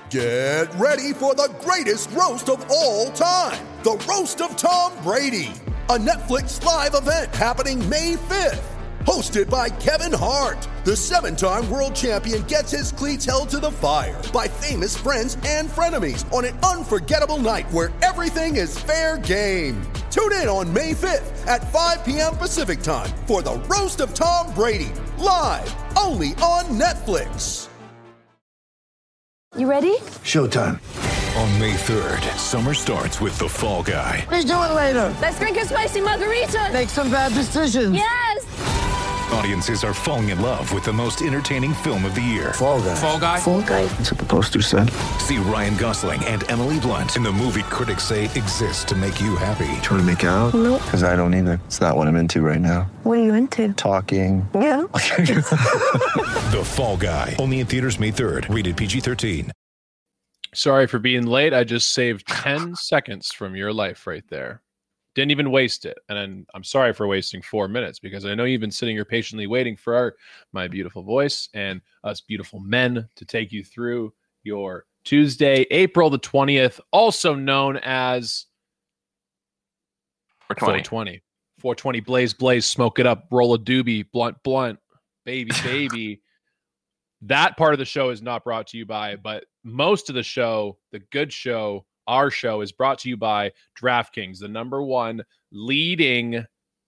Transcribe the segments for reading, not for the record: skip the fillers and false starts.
Get ready for the greatest roast of all time, the Roast of Tom Brady, a Netflix live event happening May 5th. Hosted by Kevin Hart, the 7-time world champion gets his cleats held to the fire by famous friends and frenemies on an unforgettable night where everything is fair game. Tune in on May 5th at 5 p.m. Pacific time for the Roast of Tom Brady, live only on Netflix. You ready? Showtime. On May 3rd, summer starts with The Fall Guy. Let's do it later. Let's drink a spicy margarita. Make some bad decisions. Yes! Audiences are falling in love with the most entertaining film of the year. Fall Guy. Fall Guy? Fall Guy. That's what the poster said. See Ryan Gosling and Emily Blunt in the movie critics say exists to make you happy. Trying to make it out? Nope. Because I don't either. It's not what I'm into right now. What are you into? Talking. Yeah. The Fall Guy. Only in theaters May 3rd. Rated PG-13. Sorry for being late. I just saved 10 seconds from your life right there. Didn't even waste it. And I'm sorry for wasting 4 minutes because I know you've been sitting here patiently waiting for my beautiful voice and us beautiful men to take you through your Tuesday, April the 20th, also known as 420. 420, blaze, smoke it up, roll a doobie, blunt, baby. That part of the show is not brought to you by, but most of the show, the good show, our show, is brought to you by DraftKings, the number one leading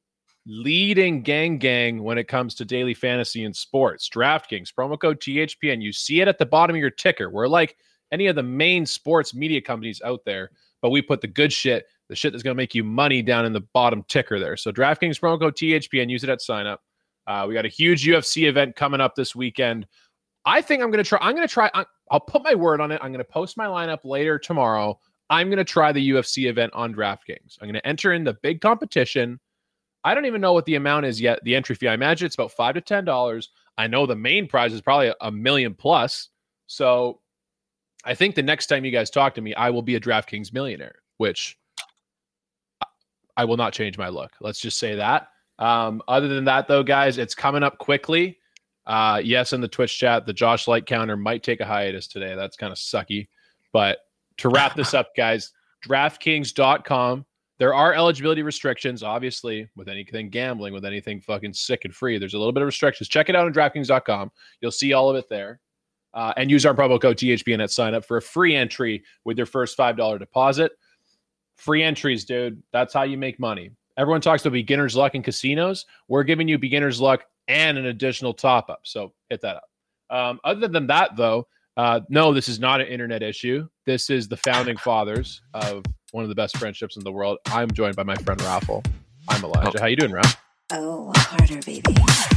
gang when it comes to daily fantasy and sports. DraftKings, promo code THPN. You see it at the bottom of your ticker. We're like any of the main sports media companies out there, but we put the good shit, the shit that's going to make you money, down in the bottom ticker there. So DraftKings, promo code THPN. Use it at sign up. We got a huge UFC event coming up this weekend. I think I'm going to try. I'll put my word on it. I'm going to post my lineup later tomorrow. I'm going to try the UFC event on DraftKings. I'm going to enter in the big competition. I don't even know what the amount is yet, the entry fee. I imagine it's about $5 to $10. I know the main prize is probably $1 million plus. So I think the next time you guys talk to me, I will be a DraftKings millionaire, which I will not change my look. Let's just say that. Other than that, though, guys, it's coming up quickly. Yes, in the Twitch chat, the Josh Light counter might take a hiatus today. That's kind of sucky. But to wrap this up, guys, DraftKings.com. There are eligibility restrictions, obviously, with anything gambling, with anything fucking sick and free. There's a little bit of restrictions. Check it out on DraftKings.com. You'll see all of it there. And use our promo code THPN at sign up for a free entry with your first $5 deposit. Free entries, dude. That's how you make money. Everyone talks about beginner's luck in casinos. We're giving you beginner's luck and an additional top-up. So hit that up. Other than that, though, no, this is not an internet issue. This is the founding fathers of one of the best friendships in the world. I'm joined by my friend Raffle. I'm Elijah. How you doing, Raph? Oh, harder, baby.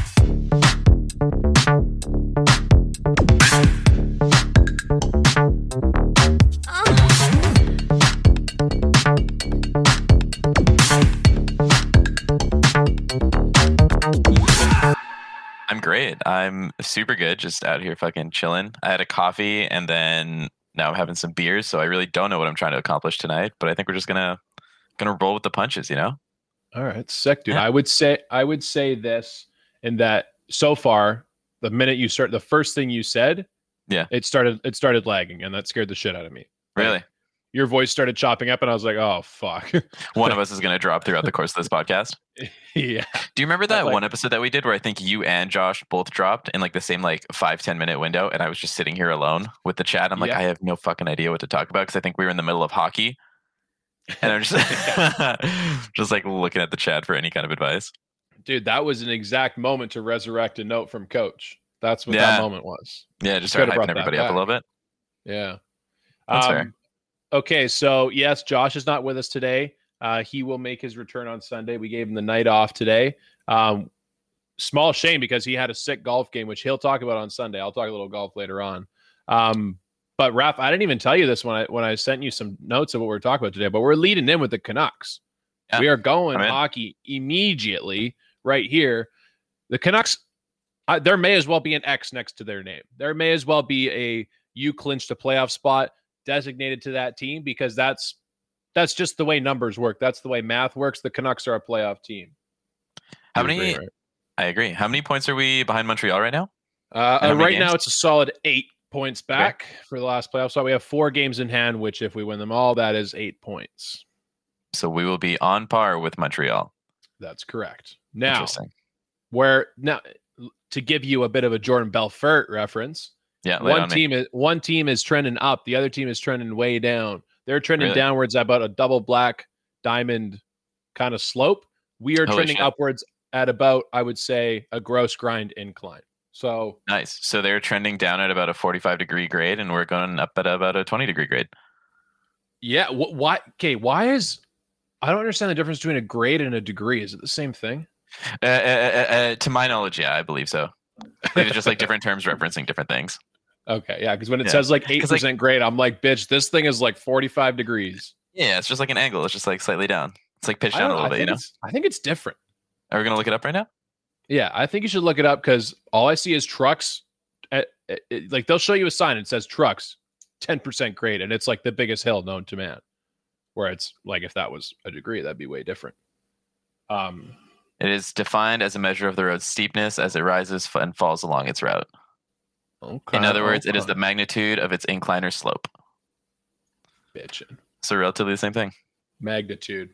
I'm great. I'm super good. Just out here fucking chilling. I had a coffee and then now I'm having some beers. So I really don't know what I'm trying to accomplish tonight, but I think we're just gonna roll with the punches, you know? All right. Sick, dude. Yeah. I would say this, in that so far, the minute you start, the first thing you said, yeah, it started lagging, and that scared the shit out of me. Really? Your voice started chopping up, and I was like, oh, fuck. One of us is going to drop throughout the course of this podcast. Yeah. Do you remember that one episode that we did where I think you and Josh both dropped in like the same like 5-10 minute window, and I was just sitting here alone with the chat? I'm like, I have no fucking idea what to talk about because I think we were in the middle of hockey. And I'm just, just like looking at the chat for any kind of advice. Dude, that was an exact moment to resurrect a note from Coach. That's what that moment was. Yeah, just start hyping everybody up a little bit. Yeah. That's fair. Okay, so yes, Josh is not with us today. He will make his return on Sunday. We gave him the night off today. Small shame because he had a sick golf game, which he'll talk about on Sunday. I'll talk a little golf later on. But Raph, I didn't even tell you this when I sent you some notes of what we're talking about today, but we're leading in with the Canucks. Yeah, we are going hockey immediately right here. The Canucks, there may as well be an X next to their name. There may as well be a you clinched a playoff spot designated to that team, because that's just the way numbers work. That's the way math works. The Canucks are a playoff team. How many? Agree, right? I agree. How many points are we behind Montreal right now? Right now it's a solid 8. points back for the last playoff spot. We have 4 games in hand, which if we win them all, that is 8 points. So we will be on par with Montreal. That's correct. Now, to give you a bit of a Jordan Belfort reference, one team is trending up, the other team is trending way down. They're trending downwards about a double black diamond kind of slope. We are trending upwards at about, I would say, a gross grind incline. So nice. So they're trending down at about a 45-degree grade, and we're going up at about a 20-degree grade. Yeah. Why? Okay. Why is? I don't understand the difference between a grade and a degree. Is it the same thing? To my knowledge, yeah, I believe so. It's just like different terms referencing different things. Okay, yeah, because when it says like 8% grade, I'm like, bitch, this thing is like 45 degrees. Yeah, it's just like an angle. It's just like slightly down. It's like pitched down a little bit, I think it's different. Are we going to look it up right now? Yeah, I think you should look it up because all I see is trucks. Like they'll show you a sign and it says trucks, 10% grade, and it's like the biggest hill known to man. Where it's like if that was a degree, that'd be way different. It is defined as a measure of the road's steepness as it rises and falls along its route. Okay. In other words, it is the magnitude of its incline or slope. Bitchin'. So relatively the same thing. Magnitude.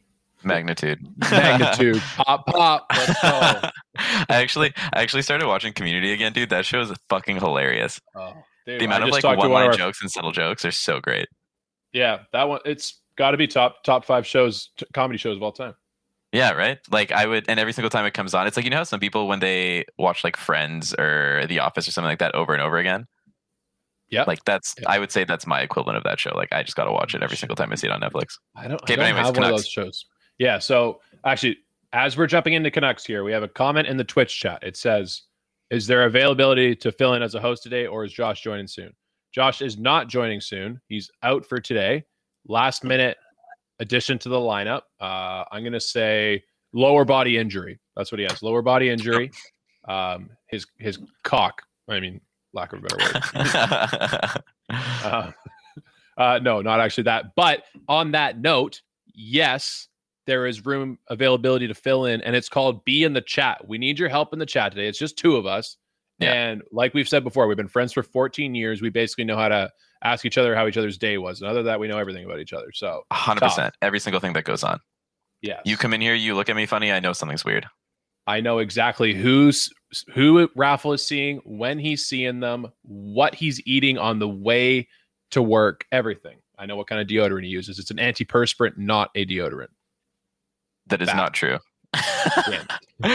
Pop. Let's go. I actually started watching Community again, dude. That show is fucking hilarious. Oh, dude, the amount of like one-line jokes and subtle jokes are so great. Yeah, that one. It's got to be top 5 shows, comedy shows of all time. Yeah, right. Like I would, and every single time it comes on, it's like, you know how some people when they watch like Friends or The Office or something like that over and over again. Yeah, like I would say that's my equivalent of that show. Like I just got to watch it every single time I see it on Netflix. I don't have one of those shows. Yeah. So actually, as we're jumping into Canucks here, we have a comment in the Twitch chat. It says, "Is there availability to fill in as a host today, or is Josh joining soon?" Josh is not joining soon. He's out for today. Last minute addition to the lineup. I'm going to say lower body injury. That's what he has. Lower body injury. His cock. I mean, lack of a better word. No, not actually that. But on that note, yes, there is room availability to fill in, and it's called Be in the Chat. We need your help in the chat today. It's just 2 of us. Yeah. And like we've said before, we've been friends for 14 years. We basically know how to ask each other how each other's day was. And other than that, we know everything about each other. So 100%. Every single thing that goes on. Yeah. You come in here, you look at me funny, I know something's weird. I know exactly who Raffle is seeing, when he's seeing them, what he's eating on the way to work, everything. I know what kind of deodorant he uses. It's an antiperspirant, not a deodorant. That is not true. It's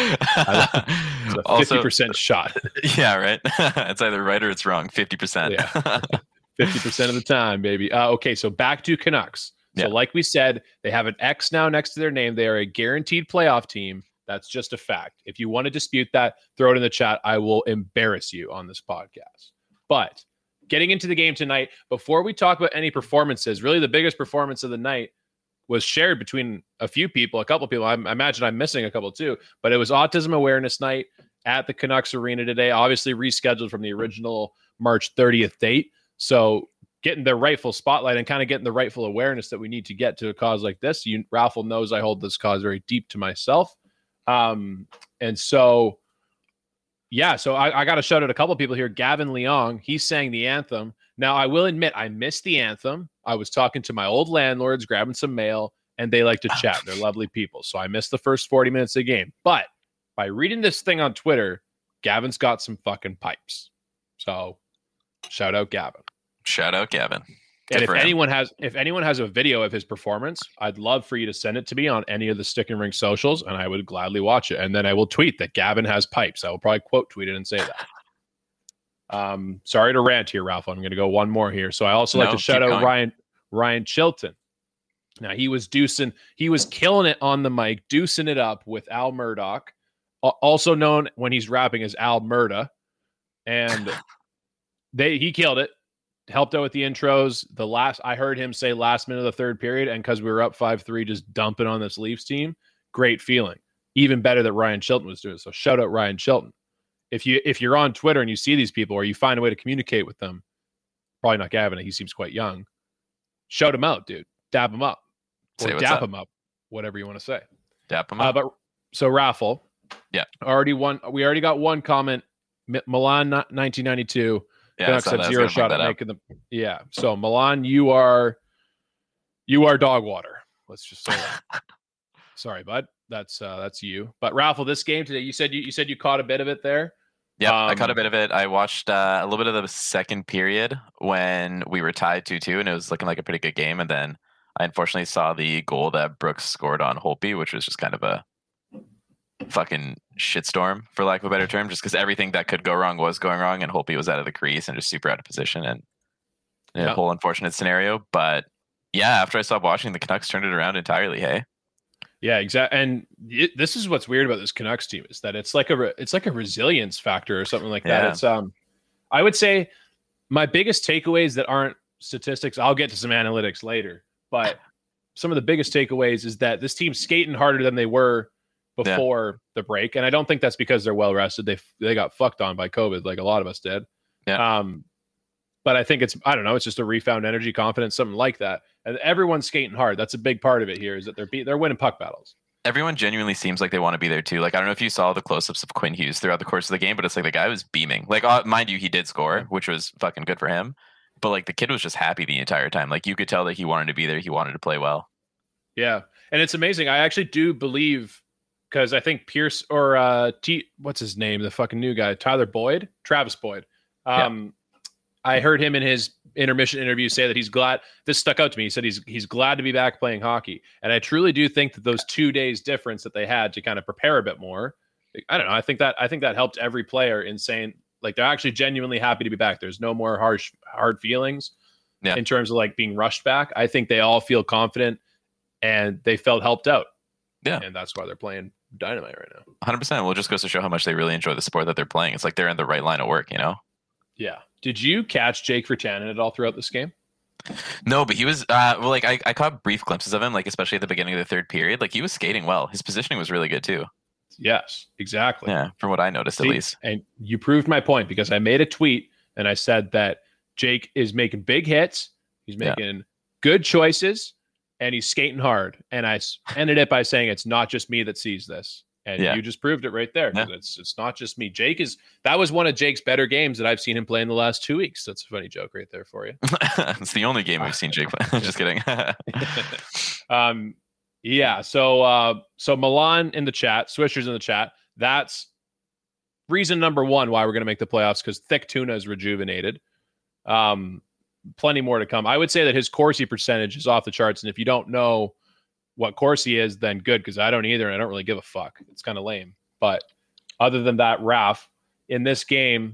a 50% shot. Yeah, right. It's either right or it's wrong. 50%. Yeah. 50% of the time, baby. Okay, so back to Canucks. So like we said, they have an X now next to their name. They are a guaranteed playoff team. That's just a fact. If you want to dispute that, throw it in the chat. I will embarrass you on this podcast. But getting into the game tonight, before we talk about any performances, really the biggest performance of the night was shared between a few people, a couple of people. I imagine I'm missing a couple too, but it was Autism Awareness Night at the Canucks Arena today, obviously rescheduled from the original March 30th date. So getting the rightful spotlight and kind of getting the rightful awareness that we need to get to a cause like this. Raffle knows I hold this cause very deep to myself. And so, yeah, so I got to shout out a couple of people here. Gavin Leong, he sang the anthem. Now, I will admit, I missed the anthem. I was talking to my old landlords, grabbing some mail, and they like to chat. They're lovely people. So I missed the first 40 minutes of the game. But by reading this thing on Twitter, Gavin's got some fucking pipes. So shout out Gavin. Shout out Gavin. And if anyone has a video of his performance, I'd love for you to send it to me on any of the Stick and Ring socials, and I would gladly watch it. And then I will tweet that Gavin has pipes. I will probably quote tweet it and say that. Sorry to rant here, Ralph. I'm going to go one more here. So I also like to shout out Ryan Chilton. Now he was killing it on the mic, deucing it up with Al Murdoch, also known when he's rapping as Al Murda, and he killed it. Helped out with the intros. I heard him say last minute of the third period, and because we were up 5-3, just dumping on this Leafs team. Great feeling. Even better that Ryan Chilton was doing it. So shout out Ryan Chilton. If you're on Twitter and you see these people or you find a way to communicate with them, probably not Gavin, he seems quite young. Shout him out, dude. Dab him up. Or dap him up. Whatever you want to say. Dap him up. But so Raffle. Yeah. We already got one comment. Milan 1992. Yeah, Canucks so have that's zero gonna bring shot at that up. making them. Yeah. So Milan, you are dog water. Let's just say that. Sorry, bud. That's you. But Raffle, this game today, you said you caught a bit of it there. Yeah, I caught a bit of it. I watched a little bit of the second period when we were tied 2-2, and it was looking like a pretty good game. And then I unfortunately saw the goal that Brooks scored on Holtby, which was just kind of a fucking shitstorm, for lack of a better term, just because everything that could go wrong was going wrong, and Holtby was out of the crease and just super out of position, and a whole unfortunate scenario. But yeah, after I stopped watching, the Canucks turned it around entirely. Hey. Yeah, exactly. And this is what's weird about this Canucks team is that it's like a resilience factor or something like that. It's I would say my biggest takeaways that aren't statistics. I'll get to some analytics later, but some of the biggest takeaways is that this team's skating harder than they were before the break, and I don't think that's because they're well rested. They got fucked on by COVID, like a lot of us did. Yeah. But I think it's just a refound energy, confidence, something like that. And everyone's skating hard. That's a big part of it here is that they're winning puck battles. Everyone genuinely seems like they want to be there too. Like, I don't know if you saw the close-ups of Quinn Hughes throughout the course of the game, but it's like the guy was beaming. Like, mind you, he did score, which was fucking good for him. But like the kid was just happy the entire time. Like you could tell that he wanted to be there. He wanted to play well. Yeah. And it's amazing. I actually do believe, because I think Pierce or what's his name? The fucking new guy, Travis Boyd. I heard him in his intermission interview say that he's glad. This stuck out to me. He said he's glad to be back playing hockey. And I truly do think that those 2 days difference that they had to kind of prepare a bit more, I don't know. I think that helped every player in saying like they're actually genuinely happy to be back. There's no more hard feelings in terms of like being rushed back. I think they all feel confident and they felt helped out. Yeah. And that's why they're playing dynamite right now. 100%. Well, it just goes to show how much they really enjoy the sport that they're playing. It's like they're in the right line of work, you know? Yeah. Did you catch Jake Virtanen at all throughout this game? No, but he was I caught brief glimpses of him, like especially at the beginning of the third period. Like he was skating well. His positioning was really good too. Yes, exactly. Yeah, from what I noticed at least. And you proved my point because I made a tweet and I said that Jake is making big hits. He's making good choices and he's skating hard. And I ended it by saying it's not just me that sees this. And you just proved it right there. It's not just me. That was one of Jake's better games that I've seen him play in the last 2 weeks. That's a funny joke right there for you. It's the only game I've seen Jake play. Just kidding. So Milan in the chat, Swishers in the chat. That's reason number one why we're going to make the playoffs, because Thick Tuna is rejuvenated. Plenty more to come. I would say that his Corsi percentage is off the charts. And if you don't know what Corsi is, then good, because I don't either, and I don't really give a fuck. It's kind of lame. But other than that, Raph, in this game,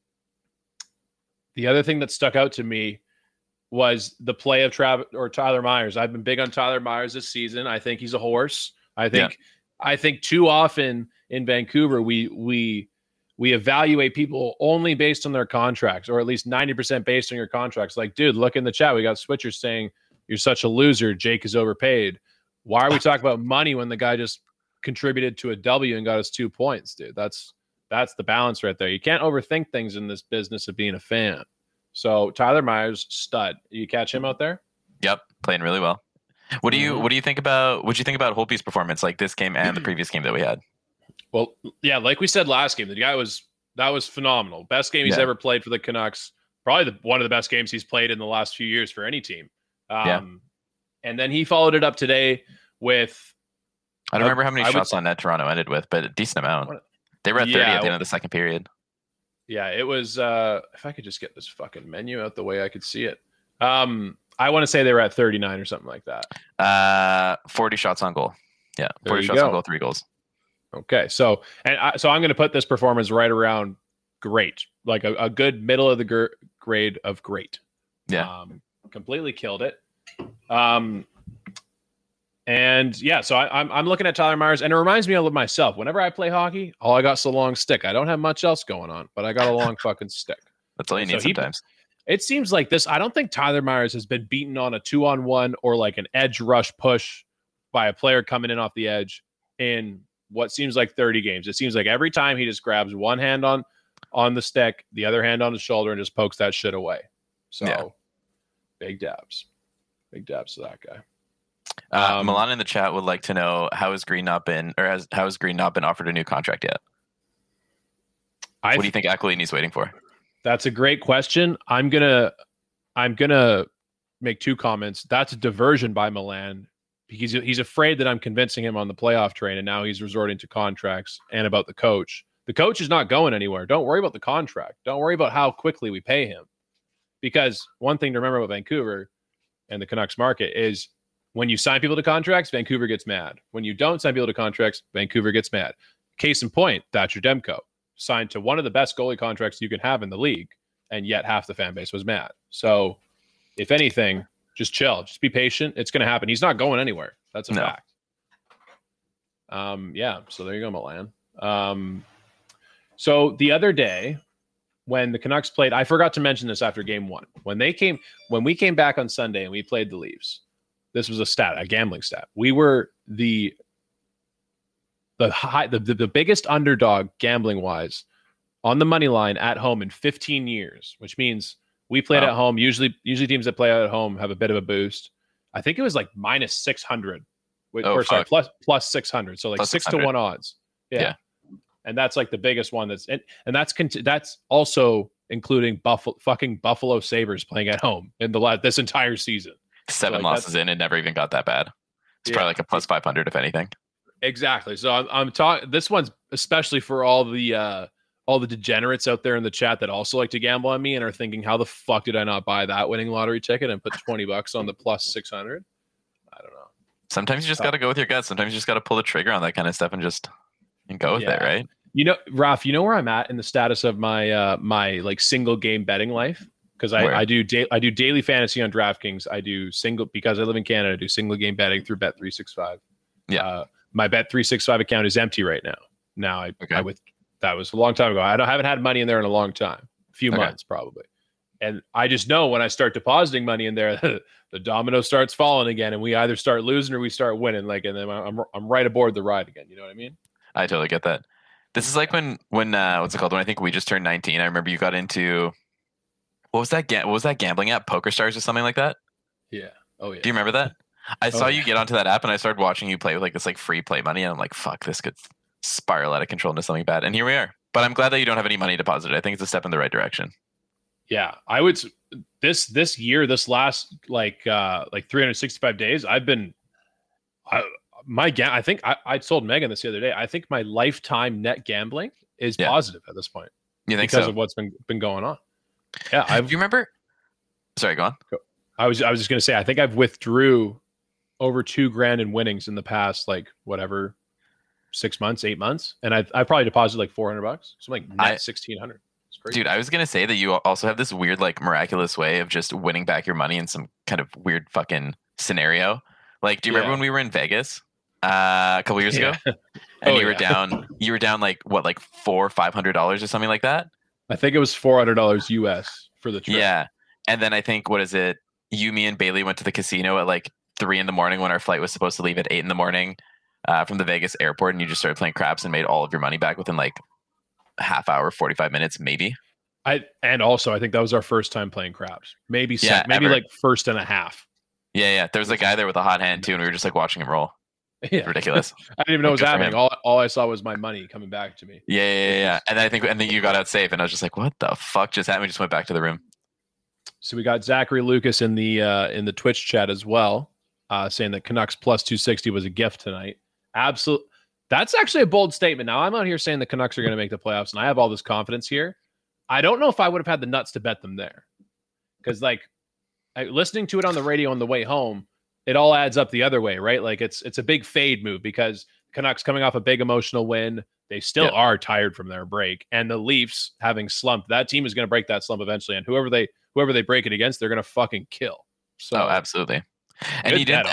the other thing that stuck out to me was the play of Tyler Myers. I've been big on Tyler Myers this season. I think he's a horse. I think too often in Vancouver we evaluate people only based on their contracts, or at least 90% based on your contracts. Like, dude, look in the chat. We got switchers saying you're such a loser. Jake is overpaid. Why are we talking about money when the guy just contributed to a W and got us 2 points, dude? That's the balance right there. You can't overthink things in this business of being a fan. So Tyler Myers, stud. You catch him out there? Yep, playing really well. What do you think about Holtby's performance, like this game and the previous game that we had? Well, yeah, like we said last game, the guy was phenomenal. Best game he's ever played for the Canucks. Probably one of the best games he's played in the last few years for any team. And then he followed it up today with... I don't remember how many shots on net Toronto ended with, but a decent amount. They were at 30 at the end of the second period. Yeah, it was... if I could just get this fucking menu out the way I could see it. I want to say they were at 39 or something like that. 40 shots on goal. Yeah, 40 shots on goal, 3 goals. Okay, so I'm going to put this performance right around great, like a good middle of the grade of great. Yeah, completely killed it. So I'm looking at Tyler Myers, and it reminds me of myself. Whenever I play hockey, all I got's a long stick. I don't have much else going on, but I got a long fucking stick. That's all you need sometimes. It seems like this. I don't think Tyler Myers has been beaten on a 2-on-1 or like an edge rush push by a player coming in off the edge in what seems like 30 games. It seems like every time he just grabs one hand on the stick, the other hand on his shoulder, and just pokes that shit away. So big dabs to that guy. Milan in the chat would like to know how has Green not been offered a new contract yet? What do you think Aquilini's waiting for? That's a great question. I'm gonna make two comments. That's a diversion by Milan because he's afraid that I'm convincing him on the playoff train, and now he's resorting to contracts and about the coach. The coach is not going anywhere. Don't worry about the contract. Don't worry about how quickly we pay him. Because one thing to remember about Vancouver and the Canucks market is when you sign people to contracts, Vancouver gets mad. When you don't sign people to contracts, Vancouver gets mad. Case in point, Thatcher Demko signed to one of the best goalie contracts you can have in the league, and yet half the fan base was mad. So if anything, just chill. Just be patient. It's going to happen. He's not going anywhere. That's a fact. Yeah, so there you go, Milan. So the other day when the Canucks played, I forgot to mention this after game one. When we came back on Sunday and we played the Leafs, this was a gambling stat. We were the biggest underdog gambling wise on the money line at home in 15 years, which means we played at home. Usually teams that play at home have a bit of a boost. I think it was like minus 600, plus 600. So like plus 6-1 odds. Yeah. And that's like the biggest one and that's also including Buffalo Sabres playing at home in this entire season. 7 losses in and never even got that bad. It's probably like a plus 500 if anything. Exactly. So I'm talking. This one's especially for all the degenerates out there in the chat that also like to gamble on me and are thinking, how the fuck did I not buy that winning lottery ticket and put $20 on the plus 600? I don't know. Sometimes you just got to go with your gut. Sometimes you just got to pull the trigger on that kind of stuff and go with it, right? You know, Ralph, you know where I'm at in the status of my my like single game betting life? Because I do daily fantasy on DraftKings. I do because I live in Canada, I do single game betting through Bet365. Yeah. My Bet365 account is empty right now. That was a long time ago. I haven't had money in there in a long time, a few months probably. And I just know when I start depositing money in there, the domino starts falling again, and we either start losing or we start winning. Like, and then I'm right aboard the ride again. You know what I mean? I totally get that. This is like when what's it called? When I think we just turned 19. I remember you got into what was that gambling app? PokerStars or something like that? Yeah. Oh yeah. Do you remember that? I saw you get onto that app and I started watching you play with like this like free play money, and I'm like, fuck, this could spiral out of control into something bad. And here we are. But I'm glad that you don't have any money deposited. I think it's a step in the right direction. Yeah, I would. This year, this last like 365 days, I've been. I think I told Megan this the other day. I think my lifetime net gambling is positive at this point. You think because so? of what's been going on? Yeah, do you remember? Sorry, go on. I was just gonna say, I think I've withdrew over $2,000 in winnings in the past, like whatever, 6 months, 8 months, and I probably deposited like $400, so like net 1,600. It's crazy, dude. I was gonna say that you also have this weird, like, miraculous way of just winning back your money in some kind of weird fucking scenario. Like, do you remember when we were in Vegas a couple years ago, and you were down like what, like $400 or $500 or something like that? I think it was $400 US for the trip. Yeah, and then I think you, me, and Bailey went to the casino at like 3 a.m. when our flight was supposed to leave at 8 a.m. From the Vegas airport, and you just started playing craps and made all of your money back within like a half hour, 45 minutes, maybe. And also I think that was our first time playing craps. Maybe like first and a half. Yeah. There was a guy there with a hot hand too, and we were just like watching him roll. Yeah. Ridiculous. I didn't even know what was happening. All I saw was my money coming back to me. Yeah. And then you got out safe, and I was just like, what the fuck just happened? We just went back to the room. So we got Zachary Lucas in the Twitch chat as well, saying that Canucks plus 260 was a gift tonight. Absolutely. That's actually a bold statement. Now, I'm out here saying the Canucks are going to make the playoffs, and I have all this confidence here. I don't know if I would have had the nuts to bet them there. Because, like, listening to it on the radio on the way home, it all adds up the other way, right? Like, it's a big fade move because Canucks coming off a big emotional win. They still are tired from their break. And the Leafs having slumped, that team is going to break that slump eventually. And whoever they break it against, they're going to fucking kill. So, absolutely. And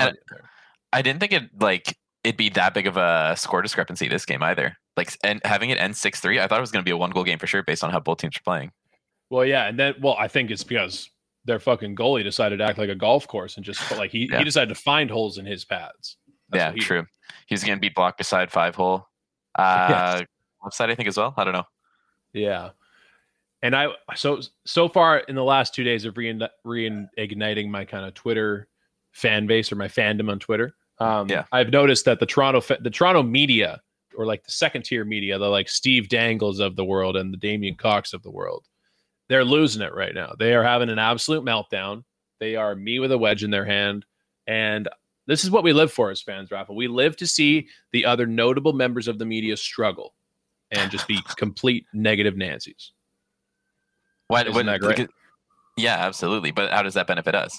I didn't think it'd be that big of a score discrepancy this game either. Like, and having it end 6-3, I thought it was going to be a 1-goal game for sure based on how both teams are playing. Well, yeah, and then I think it's because their fucking goalie decided to act like a golf course and just like he decided to find holes in his pads. That's true. He's going to beat block beside 5-hole. Left side, I think, as well. I don't know. Yeah. And so far in the last 2 days of reigniting my kind of Twitter fan base or my fandom on Twitter. I've noticed that the Toronto media, or like the second tier media, the like Steve Dangles of the world and the Damien Cox of the world, they're losing it right now. They are having an absolute meltdown. They are me with a wedge in their hand. And this is what we live for as fans, Rafa. We live to see the other notable members of the media struggle and just be complete negative Nancy's. Isn't that great? Yeah, absolutely. But how does that benefit us?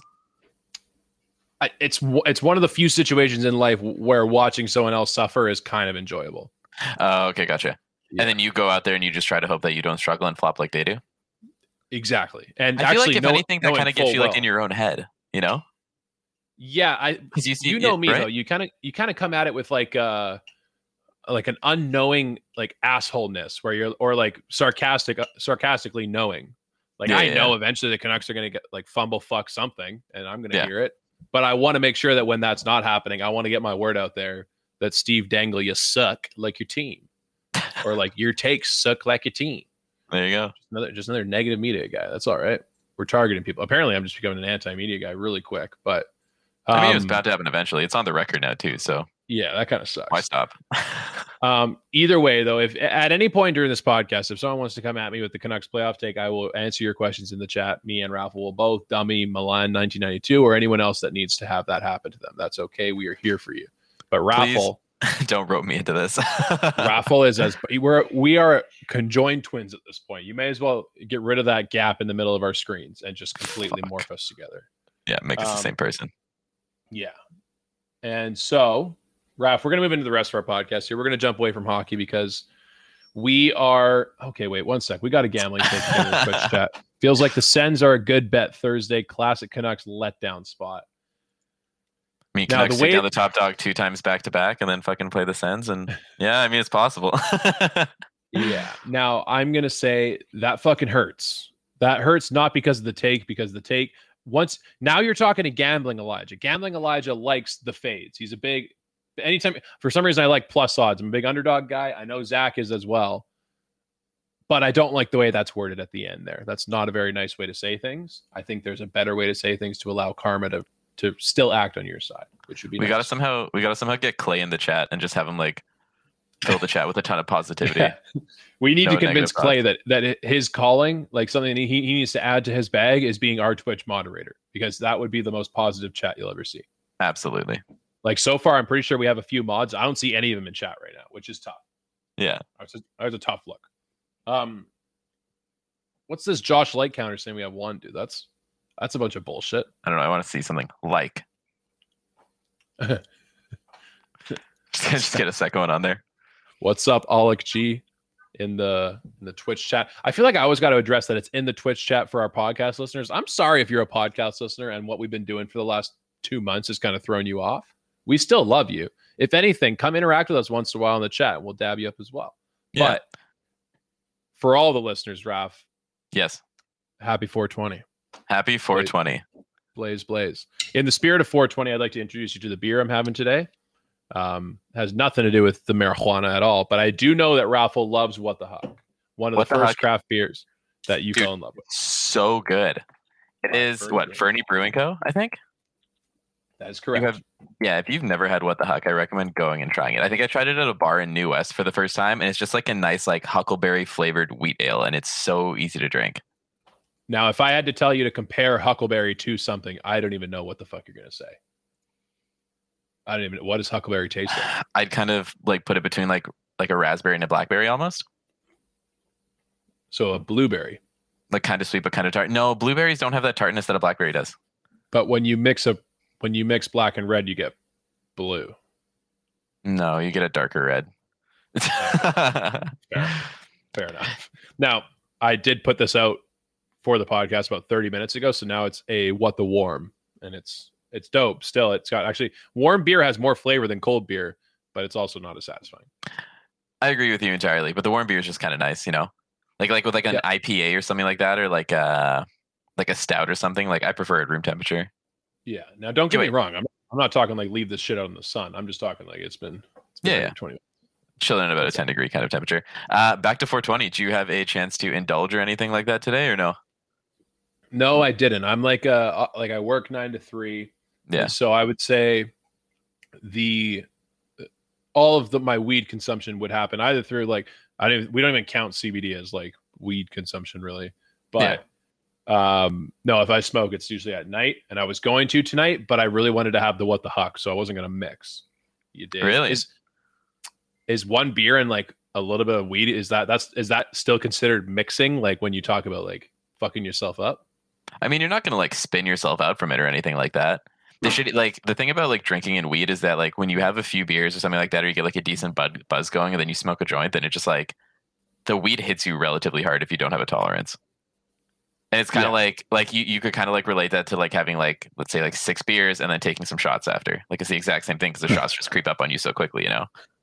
It's one of the few situations in life where watching someone else suffer is kind of enjoyable. Oh, okay, gotcha. Yeah. And then you go out there and you just try to hope that you don't struggle and flop like they do. Exactly. And I feel actually, like if anything, that kind of gets you like well. in your own head, you know? Yeah, Because you know me right? though. You kind of come at it with like an unknowing like assholeness where you're or like sarcastically knowing. Like I know eventually the Canucks are going to get like fumble fuck something, and I'm going to hear it. But I want to make sure that when that's not happening, I want to get my word out there that Steve Dangle, you suck like your team, or like your takes suck like your team. There you go. Just another negative media guy. That's all right. We're targeting people. Apparently, I'm just becoming an anti-media guy really quick. But I mean, it was bound to happen eventually. It's on the record now too. So yeah, that kind of sucks. Why stop? Either way, though, if at any point during this podcast, if someone wants to come at me with the Canucks playoff take, I will answer your questions in the chat. Me and Ralph will both dummy Milan 1992 or anyone else that needs to have that happen to them. That's okay. We are here for you. But Raffle, don't rope me into this. Raffle is we are conjoined twins at this point. You may as well get rid of that gap in the middle of our screens and just completely morph us together. Yeah, make us the same person. Yeah. And so, Raph, we're going to move into the rest of our podcast here. We're going to jump away from hockey because we are... Okay, wait, one sec. We got a gambling thing in the Twitch chat. Feels like the Sens are a good bet Thursday. Classic Canucks letdown spot. I mean, Canucks take down the top dog 2 times back-to-back and then fucking play the Sens. And yeah, I mean, it's possible. Yeah. Now, I'm going to say that fucking hurts. That hurts not because of the take, because the take... Now you're talking to Gambling Elijah. Gambling Elijah likes the fades. He's a big... Anytime, for some reason, I like plus odds. I'm a big underdog guy. I know Zach is as well. But I don't like the way that's worded at the end there. That's not a very nice way to say things. I think there's a better way to say things to allow karma to still act on your side, which would be we nice. gotta somehow get Clay in the chat and just have him like fill the chat with a ton of positivity. Yeah. We need to convince Clay that his calling, like something he needs to add to his bag, is being our Twitch moderator, because that would be the most positive chat you'll ever see. Absolutely. Like so far, I'm pretty sure we have a few mods. I don't see any of them in chat right now, which is tough. Yeah, that's a tough look. What's this Josh Light counter saying we have one, dude? That's a bunch of bullshit. I don't know. I want to see something like. just get a second one on there. What's up, Alec G, in the Twitch chat? I feel like I always got to address that it's in the Twitch chat for our podcast listeners. I'm sorry if you're a podcast listener and what we've been doing for the last 2 months has kind of thrown you off. We still love you. If anything, come interact with us once in a while in the chat and we'll dab you up as well. Yeah. But for all the listeners, Raph. Yes. Happy 420. Happy 420. Blaze. In the spirit of 420, I'd like to introduce you to the beer I'm having today. Has nothing to do with the marijuana at all, but I do know that Raffle loves What the Huck, one of the first craft beers that you fell in love with. So good. It is Fernie Brewing Co., I think. That is correct. If you've never had What the Huck, I recommend going and trying it. I think I tried it at a bar in New West for the first time, and it's just like a nice like huckleberry flavored wheat ale, and it's so easy to drink. Now, if I had to tell you to compare huckleberry to something, I don't even know what the fuck you're going to say. I don't even know. What does huckleberry taste like? I'd kind of like put it between like a raspberry and a blackberry almost. So a blueberry. Like kind of sweet, but kind of tart. No, blueberries don't have that tartness that a blackberry does. But when you mix black and red, you get blue. No, you get a darker red. Fair enough. Now, I did put this out for the podcast about 30 minutes ago, so now it's a What the Warm, and it's dope. Still, it's got actually warm beer has more flavor than cold beer, but it's also not as satisfying. I agree with you entirely, but the warm beer is just kind of nice, you know, like with like an IPA or something like that, or like a stout or something. Like I prefer it room temperature. Yeah. Now, don't get me wrong. I'm not talking like leave this shit out in the sun. I'm just talking like it's been 20 minutes. Chilling at about a 10 degree kind of temperature. Back to 420. Do you have a chance to indulge or anything like that today, or no? No, I didn't. I'm like I work 9 to 3. Yeah. So I would say all of my weed consumption would happen either through like we don't even count CBD as like weed consumption really. But no, if I smoke, it's usually at night. And I was going to tonight, but I really wanted to have the what the huck, so I wasn't going to mix. You did. Really? Is one beer and like a little bit of weed, is that still considered mixing? Like when you talk about like fucking yourself up? I mean, you're not gonna like spin yourself out from it or anything like that. They should like the thing about like drinking and weed is that like when you have a few beers or something like that, or you get like a decent buzz going, and then you smoke a joint, then it just like the weed hits you relatively hard if you don't have a tolerance. And it's kind of like you could kind of like relate that to like having like, let's say like 6 beers and then taking some shots after. Like it's the exact same thing because the shots just creep up on you so quickly, you know.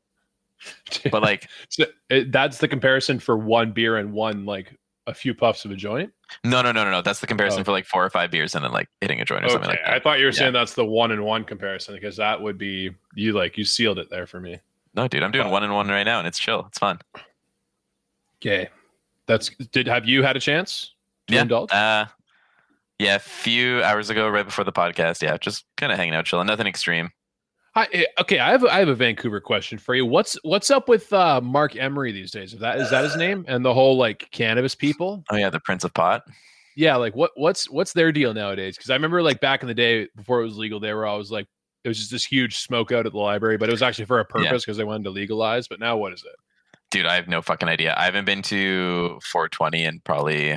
But like so that's the comparison for one beer and one like a few puffs of a joint. No. That's the comparison for like 4 or 5 beers and then like hitting a joint or something like that. I thought you were saying that's the 1-and-1 comparison, because that would be you sealed it there for me. No, dude, I'm doing 1-and-1 right now and it's chill. It's fun. Okay, have you had a chance to indulge? Yeah, a few hours ago, right before the podcast. Yeah, just kind of hanging out, chilling. Nothing extreme. I have a Vancouver question for you. What's up with Mark Emery these days? Is that his name? And the whole like cannabis people? Oh yeah, the Prince of Pot. Yeah, like what's their deal nowadays? Because I remember like back in the day before it was legal, they were always like it was just this huge smoke out at the library, but it was actually for a purpose because they wanted to legalize. But now what is it? Dude, I have no fucking idea. I haven't been to 420 in probably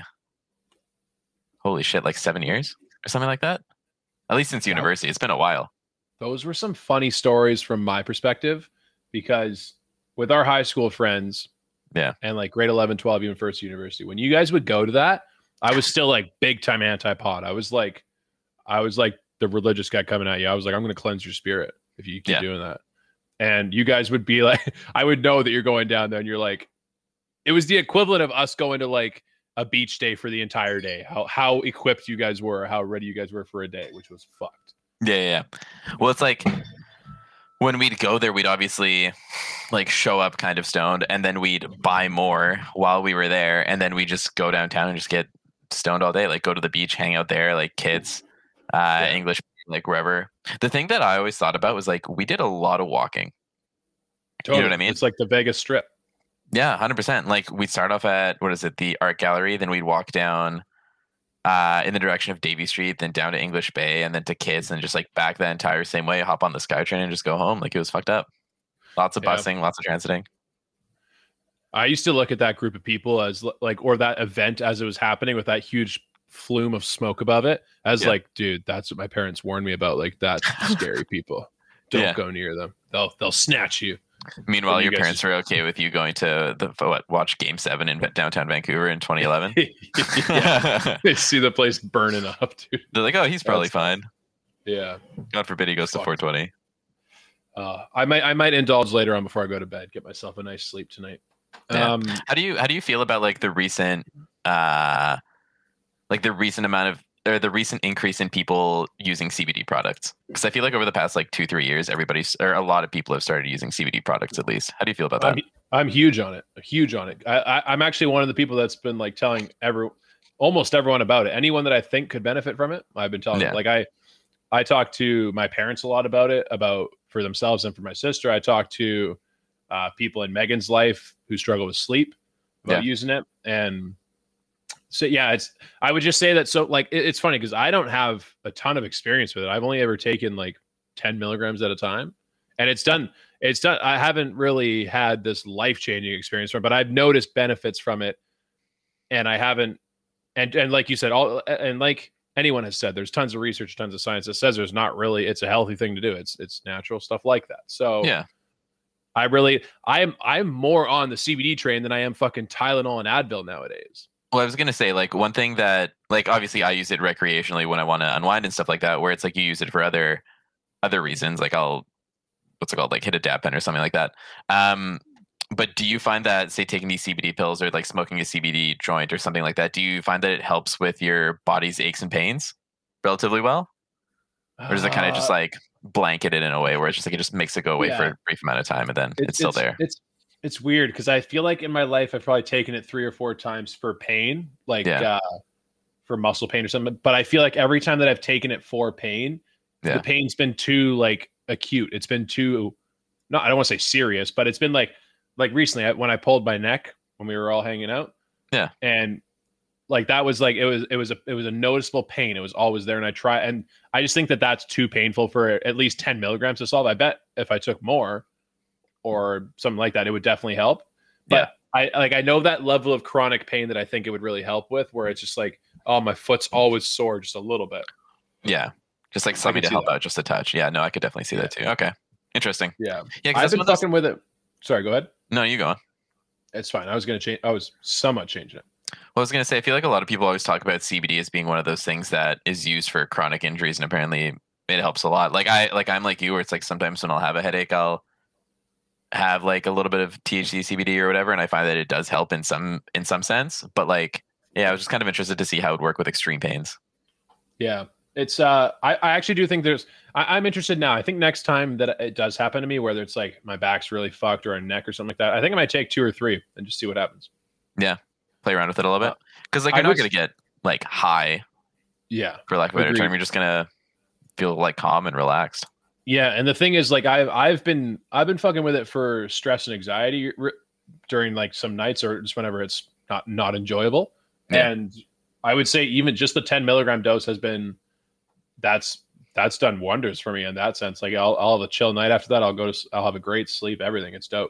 holy shit, like 7 years or something like that. At least since university, it's been a while. Those were some funny stories from my perspective, because with our high school friends, and like grade 11, 12, even first university, when you guys would go to that, I was still like big time anti-pot. I was like the religious guy coming at you. I was like, I'm going to cleanse your spirit if you keep doing that. And you guys would be like, I would know that you're going down there, and you're like, it was the equivalent of us going to like a beach day for the entire day. How equipped you guys were, how ready you guys were for a day, which was fucked. Yeah. Well, it's like when we'd go there, we'd obviously like show up kind of stoned, and then we'd buy more while we were there, and then we just go downtown and just get stoned all day. Like go to the beach, hang out there, like kids, English, like wherever. The thing that I always thought about was like we did a lot of walking. Totally. You know what I mean? It's like the Vegas Strip. Yeah, 100%. Like we'd start off at the Art Gallery, then we'd walk down in the direction of Davie Street, then down to English Bay, and then to Kids, and just like back the entire same way, hop on the SkyTrain and just go home. Like it was fucked up. Lots of busing, lots of transiting. I used to look at that group of people as like, or that event as it was happening with that huge flume of smoke above it as like, dude, that's what my parents warned me about. Like that's scary people. Don't go near them. They'll snatch you. Meanwhile, your parents were okay with you going to watch Game 7 in downtown Vancouver in 2011. They see the place burning up, dude. They're like, oh, he's probably fine. Yeah. God forbid he goes to 420. I might indulge later on before I go to bed. Get myself a nice sleep tonight. Yeah. How do you feel about like the recent amount of, or the recent increase in people using CBD products? Because I feel like over the past like 2-3 years, a lot of people have started using CBD products at least. How do you feel about that? I'm huge on it. I'm actually one of the people that's been like telling almost everyone about it. Anyone that I think could benefit from it, I've been telling them. Like I talk to my parents a lot about it, for themselves and for my sister. I talk to people in Megan's life who struggle with sleep about using it. And so, I would just say that. So like, it's funny because I don't have a ton of experience with it. I've only ever taken like 10 milligrams at a time, and it's done. I haven't really had this life-changing experience from it, but I've noticed benefits from it, and I haven't, and like you said, and like anyone has said, there's tons of research, tons of science that says it's a healthy thing to do. It's natural stuff like that. So I'm more on the CBD train than I am fucking Tylenol and Advil nowadays. Well, I was going to say, like, one thing that, like, obviously I use it recreationally when I want to unwind and stuff like that, where it's like you use it for other reasons. Like like hit a dab pen or something like that. But do you find that, say, taking these CBD pills or like smoking a CBD joint or something like that, do you find that it helps with your body's aches and pains relatively well? Or does it kind of just like blanket it in a way where it's just like it just makes it go away for a brief amount of time and then it's still there? It's weird because I feel like in my life I've probably taken it 3 or 4 times for pain, like for muscle pain or something. But I feel like every time that I've taken it for pain, the pain's been too like acute. It's been too, I don't want to say serious, but it's been like recently when I pulled my neck when we were all hanging out. Yeah. And like that was like it was a noticeable pain. It was always there, and I just think that that's too painful for at least 10 milligrams to solve. I bet if I took more or something like that, it would definitely help. But I know that level of chronic pain that I think it would really help with, where it's just like, oh, my foot's always sore just a little bit. Yeah, just like something to help out just a touch. Yeah, no, I could definitely see that too. Okay, interesting. Yeah, yeah. I've been fucking with it. Sorry, go ahead. No, you go on. It's fine. I was gonna change. I was somewhat changing it. Well, I was going to say, I feel like a lot of people always talk about CBD as being one of those things that is used for chronic injuries, and apparently it helps a lot. I'm like you, where it's like sometimes when I'll have a headache, I'll have like a little bit of THC, CBD, or whatever, and I find that it does help in some sense. But like, yeah, I was just kind of interested to see how it would work with extreme pains. Yeah, it's I actually do think I'm interested now. I think next time that it does happen to me, whether it's like my back's really fucked or a neck or something like that, I think I might take 2 or 3 and just see what happens. Yeah. Play around with it a little bit, because like you're not gonna get like high, for lack of a better term. You're just gonna feel like calm and relaxed. Yeah, and the thing is, like I've been fucking with it for stress and anxiety during like some nights or just whenever it's not enjoyable. Yeah. And I would say even just the 10 milligram dose has been that's done wonders for me in that sense. Like I'll have a chill night after that. I'll have a great sleep. Everything. It's dope.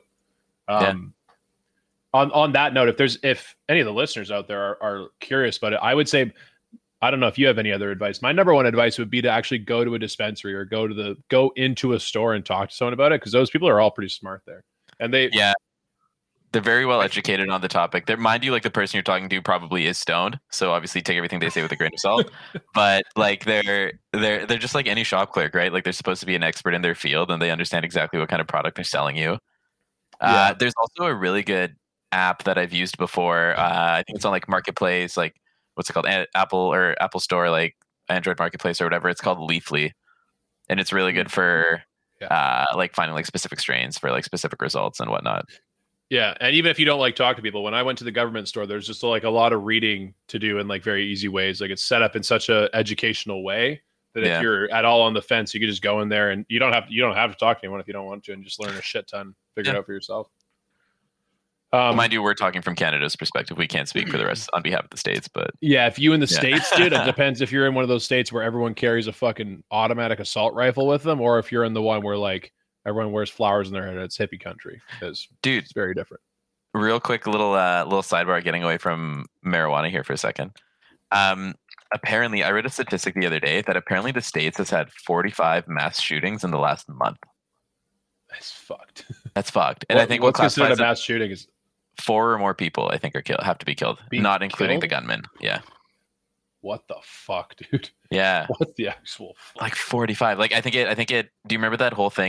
On that note, if any of the listeners out there are curious about it, I would say, I don't know if you have any other advice. My number one advice would be to actually go to a dispensary or go into a store and talk to someone about it, because those people are all pretty smart there, and they're very well educated on the topic. Mind you, like the person you're talking to probably is stoned, so obviously take everything they say with a grain of salt. But like they're just like any shop clerk, right? Like they're supposed to be an expert in their field, and they understand exactly what kind of product they're selling you. There's also a really good app that I've used before. I think it's on like Marketplace, like what's it called, Apple Store, like Android Marketplace or whatever. It's called Leafly, and it's really good for like finding like specific strains for like specific results and whatnot. Yeah, and even if you don't like talk to people, when I went to the government store, there's just like a lot of reading to do in like very easy ways. Like it's set up in such a educational way that if you're at all on the fence, you can just go in there and you don't have to talk to anyone if you don't want to, and just learn a shit ton, figure it out for yourself. Mind you, we're talking from Canada's perspective. We can't speak for the rest on behalf of the states, but yeah, if you in the states, dude, it depends if you're in one of those states where everyone carries a fucking automatic assault rifle with them, or if you're in the one where like everyone wears flowers in their hair. It's hippie country. Because dude, it's very different. Real quick, little sidebar, getting away from marijuana here for a second. Apparently, I read a statistic the other day that apparently the States has had 45 mass shootings in the last month. That's fucked. That's fucked. And I think what's considered a mass shooting is 4 or more people, I think, have to be killed, not including the gunman. Yeah. What the fuck, dude? Yeah. What's the actual fuck? Like 45? Like I think it. Do you remember that whole thing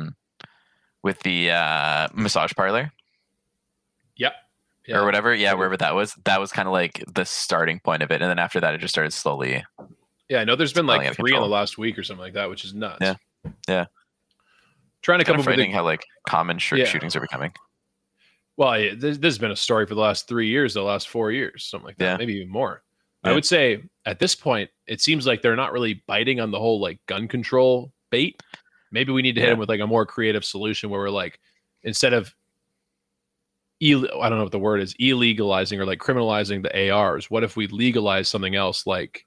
with the massage parlor? Yep. Or whatever. Yeah, wherever that was kind of like the starting point of it, and then after that, it just started slowly. Yeah, I know. There's been like 3 in the last week or something like that, which is nuts. Yeah. Yeah. Trying to come up with how like common shootings are becoming. Well, this has been a story for the last 3 years, the last 4 years, something like that, maybe even more. Yeah. I would say at this point, it seems like they're not really biting on the whole like gun control bait. Maybe we need to hit them with like a more creative solution where we're like, instead of I don't know what the word is, illegalizing or like criminalizing the ARs, what if we legalize something else like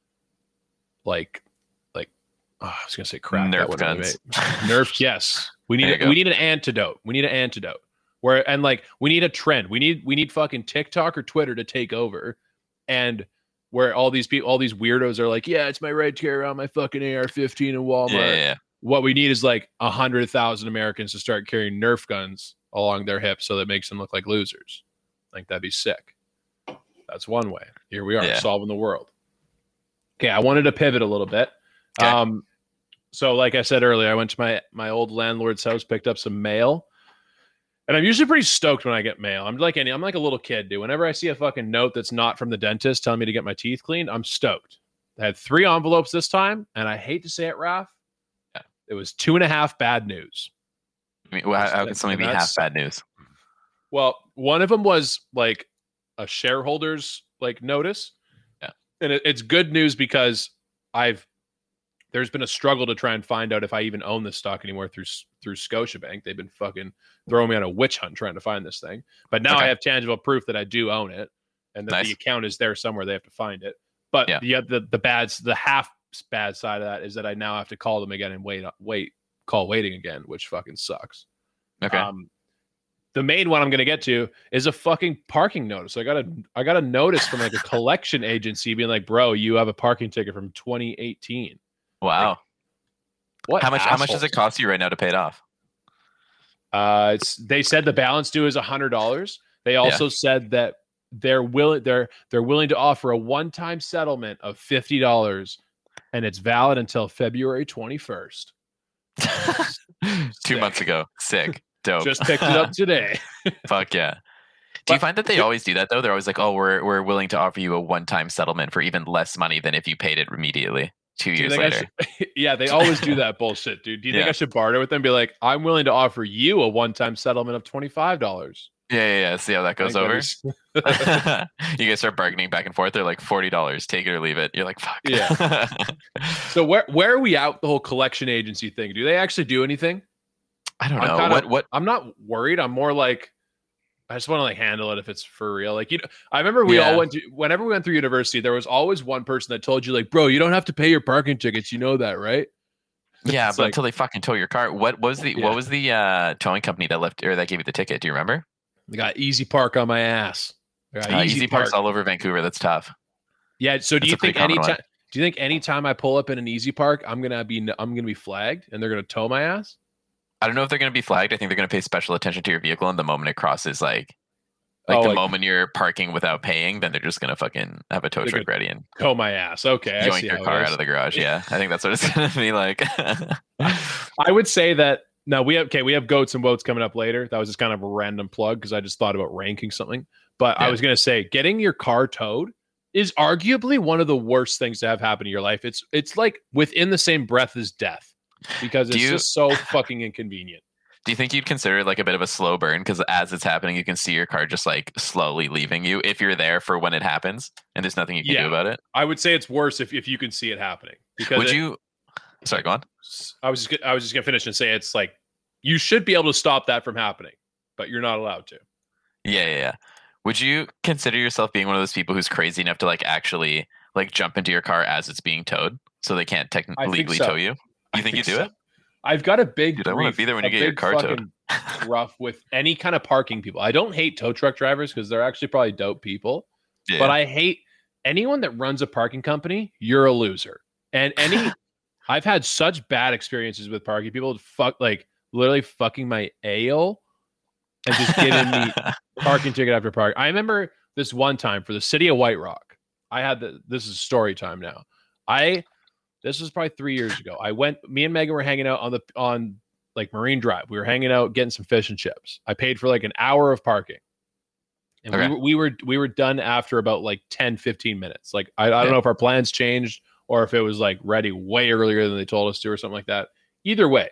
I was gonna say crap. Nerf guns. Nerf, yes. We need an antidote. We need an antidote. We need a trend. We need fucking TikTok or Twitter to take over, and where all these weirdos are like, yeah, it's my right to carry around my fucking AR-15 in Walmart. Yeah. What we need is like 100,000 Americans to start carrying Nerf guns along their hips, so that makes them look like losers. I think that'd be sick. That's one way. Here we are solving the world. Okay, I wanted to pivot a little bit. Okay. So like I said earlier, I went to my old landlord's house, picked up some mail. And I'm usually pretty stoked when I get mail. I'm like a little kid, dude. Whenever I see a fucking note that's not from the dentist telling me to get my teeth cleaned, I'm stoked. I had 3 envelopes this time, and I hate to say it, Raph, it was 2.5 bad news. How can something be half bad news? Well, one of them was like a shareholders like notice. Yeah. And it's good news because there's been a struggle to try and find out if I even own this stock anymore through Scotiabank. They've been fucking throwing me on a witch hunt trying to find this thing. But now I have tangible proof that I do own it. and that Nice. the account is there somewhere. They have to find it. But Yeah. the half bad side of that is that I now have to call them again and call waiting again, which fucking sucks. Okay. The main one I'm going to get to is a fucking parking notice. I got a notice from like a collection agency being like, bro, you have a parking ticket from 2018. Wow. Like, what? How much does it cost you right now to pay it off? They said the balance due is $100. They also said that they're willing to offer a one-time settlement of $50, and it's valid until February 21st. 2 months ago. Sick. Dope. Just picked it up today. Fuck yeah. Do you find that they always do that though? They're always like, oh, we're willing to offer you a one-time settlement for even less money than if you paid it immediately 2 years later. Yeah, they always do that bullshit, dude. Do you think I should barter with them? Be like, I'm willing to offer you a one-time settlement of $25. Yeah. See how that goes over. You guys start bargaining back and forth. They're like $40. Take it or leave it. You're like, fuck. Yeah. So where are we at with the whole collection agency thing? Do they actually do anything? I don't know. What? I'm not worried. I'm more like, I just want to like handle it if it's for real. Like, I remember whenever we went through university, there was always one person that told you like, bro, you don't have to pay your parking tickets. You know that, right? Yeah, It's but like, until they fucking tow your car. What was the towing company that gave you the ticket? Do you remember? they got Easy Park on my ass. They got Easy Park's all over Vancouver. That's tough. Yeah. So That's a pretty common one. do you think anytime I pull up in an Easy Park, I'm gonna be flagged and they're gonna tow my ass? I don't know if they're going to be flagged. I think they're going to pay special attention to your vehicle, and the moment it crosses like the moment you're parking without paying, then they're just going to fucking have a tow truck ready and tow my ass. Okay, yoink your car out of the garage. Yeah, I think that's what it's going to be like. I would say that now we have goats and woats coming up later. That was just kind of a random plug because I just thought about ranking something. But I was going to say getting your car towed is arguably one of the worst things to have happen in your life. It's like within the same breath as death. Because it's just so fucking inconvenient. Do you think you'd consider it like a bit of a slow burn? Because as it's happening, you can see your car just like slowly leaving you if you're there for when it happens and there's nothing you can do about it. I would say it's worse if you can see it happening. Because Sorry, go on. I was just gonna finish and say it's like you should be able to stop that from happening, but you're not allowed to. Yeah. Would you consider yourself being one of those people who's crazy enough to like actually like jump into your car as it's being towed so they can't legally tow you? You think you do it? I've got a big. Dude, I want to be there when you get your car towed. Rough with any kind of parking people. I don't hate tow truck drivers because they're actually probably dope people. Yeah. But I hate anyone that runs a parking company. You're a loser. And I've had such bad experiences with parking people. Literally fucking my ale and just giving me parking ticket after parking. I remember this one time for the city of White Rock. I had this is story time now. This was probably 3 years ago. Me and Megan were hanging out on like Marine Drive. We were hanging out, getting some fish and chips. I paid for like an hour of parking. And we were done after about like 10, 15 minutes. Like, I don't know if our plans changed or if it was like ready way earlier than they told us to or something like that. Either way.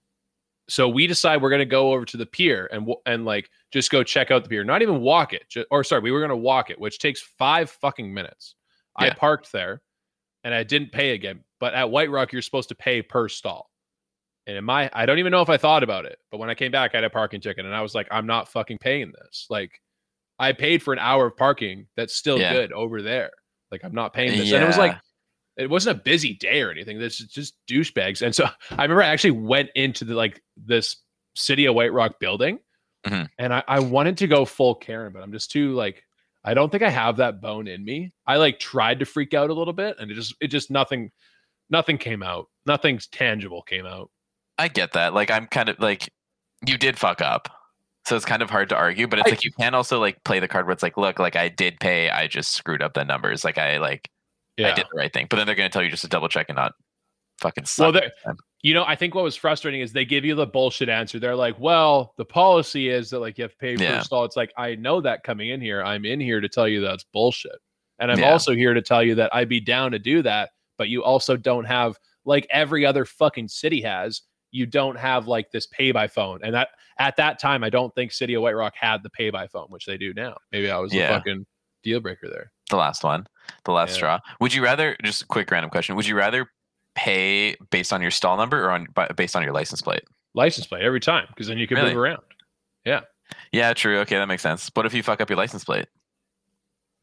So we decide we're going to go over to the pier and like just go check out the pier. Not even walk it. We were going to walk it, which takes 5 fucking minutes. Yeah. I parked there and I didn't pay again. But at White Rock, you're supposed to pay per stall. And I don't even know if I thought about it. But when I came back, I had a parking ticket and I was like, I'm not fucking paying this. Like, I paid for an hour of parking. That's still good over there. Like, I'm not paying this. Yeah. And it was like, it wasn't a busy day or anything. This is just douchebags. And so I remember I actually went into this City of White Rock building and I wanted to go full Karen, but I'm just too like, I don't think I have that bone in me. I like tried to freak out a little bit and it just nothing came out. Nothing tangible came out. I get that. Like, I'm kind of like, you did fuck up. So it's kind of hard to argue, but it's like, you can also like play the card where it's like, look, like I did pay. I just screwed up the numbers. Like I did the right thing, but then they're going to tell you just to double check and not fucking suck. Well, I think what was frustrating is they give you the bullshit answer. They're like, well, the policy is that like you have to pay per stall. It's like, I know that coming in here, I'm in here to tell you that's bullshit. And I'm also here to tell you that I'd be down to do that. But you also don't have, like every other fucking city has, you don't have like this pay by phone. And that at that time, I don't think City of White Rock had the pay by phone, which they do now. Maybe I was the fucking deal breaker there. The last one, the last straw. Would you rather, just a quick random question, would you rather pay based on your stall number or based on your license plate? License plate every time, because then you can move around. Yeah. Yeah, true. Okay, that makes sense. What if you fuck up your license plate?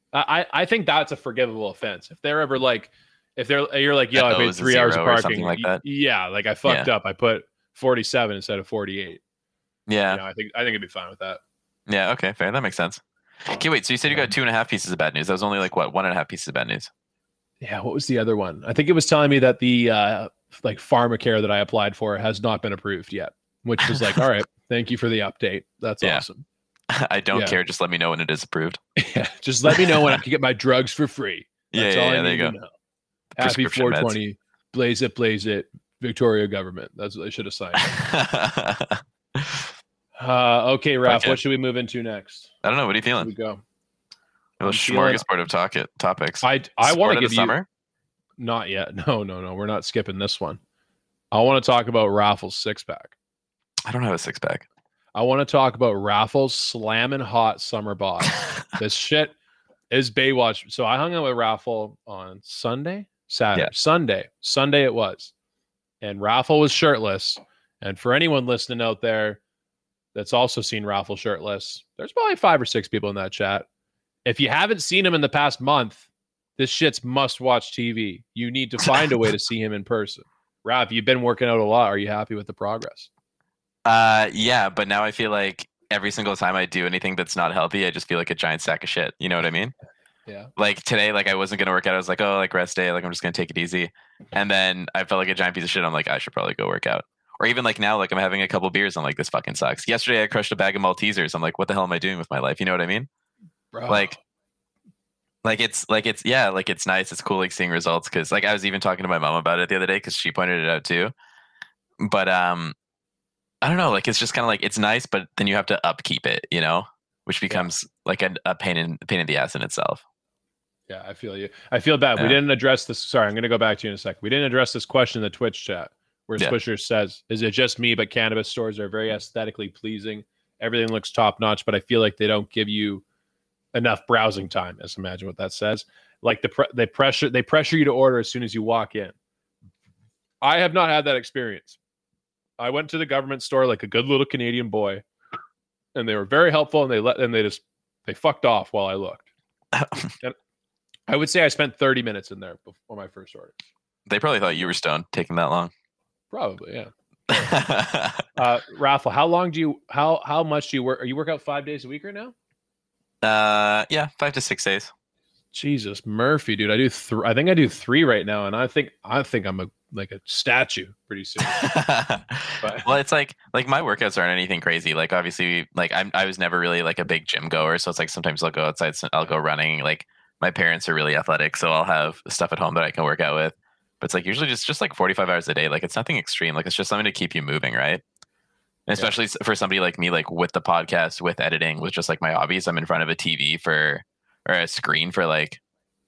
I think that's a forgivable offense. If they're ever like, you're like, yo, I paid 3 hours of or parking, something like that. Yeah, like I fucked up. I put 47 instead of 48. Yeah, I think it'd be fine with that. Yeah. Okay. Fair. That makes sense. Okay. Wait. So you said you got 2.5 pieces of bad news. That was only like what 1.5 pieces of bad news. Yeah. What was the other one? I think it was telling me that the like pharmacare that I applied for has not been approved yet, which was like, all right, thank you for the update. That's awesome. I don't care. Just let me know when it is approved. Yeah. Just let me know when I can get my drugs for free. That's all I need to know. Happy 420. Meds. Blaze it. Victoria government. That's what they should have signed. Okay, Ralph. What should we move into next? I don't know. What are you feeling? We go. A smorgasbord of topics. I want to give you. Summer? Not yet. No. We're not skipping this one. I want to talk about Raffles 6-pack. I don't have a 6-pack. I want to talk about Raffles slamming hot summer bod. This shit is Baywatch. So I hung out with Raffle on Saturday, Sunday it was, and Raffle was shirtless. And for anyone listening out there that's also seen Raffle shirtless, there's probably 5 or 6 people in that chat. If you haven't seen him in the past month, this shit's must-watch TV. You need to find a way to see him in person. Raph, you've been working out a lot. Are you happy with the progress? Yeah, but now I feel like every single time I do anything that's not healthy, I just feel like a giant sack of shit. You know what I mean? Yeah. Like today, like I wasn't gonna work out. I was like, oh, like rest day, like I'm just gonna take it easy. And then I felt like a giant piece of shit. I'm like, I should probably go work out. Or even like now, like I'm having a couple beers. I'm like, this fucking sucks. Yesterday, I crushed a bag of Maltesers. I'm like, what the hell am I doing with my life? You know what I mean? Bro. Like it's nice. It's cool, like seeing results. Cause like I was even talking to my mom about it the other day because she pointed it out too. But I don't know, like it's just kind of like it's nice, but then you have to upkeep it, you know, which becomes like a pain in the ass in itself. Yeah, I feel you. I feel bad. We didn't address this. Sorry, I'm going to go back to you in a second. We didn't address this question in the Twitch chat where Swisher says, is it just me, but cannabis stores are very aesthetically pleasing. Everything looks top notch, but I feel like they don't give you enough browsing time. Just imagine what that says. Like they pressure you to order as soon as you walk in. I have not had that experience. I went to the government store like a good little Canadian boy, and they were very helpful, and they fucked off while I looked. And I would say I spent 30 minutes in there before my first order. They probably thought you were stoned taking that long. Probably, yeah. Raffle, how much do you work? Are you work out 5 days a week right now? Yeah, 5 to 6 days. Jesus, Murphy, dude, I think I do 3 right now, and I think I'm a statue pretty soon. But. Well, it's like my workouts aren't anything crazy. Like obviously, like I was never really like a big gym goer, so it's like sometimes I'll go outside, I'll go running. Like my parents are really athletic, so I'll have stuff at home that I can work out with. But it's like usually just like 45 hours a day. Like it's nothing extreme. Like it's just something to keep you moving, right? And especially for somebody like me, like with the podcast, with editing, with just like my hobbies, I'm in front of a TV or a screen for like,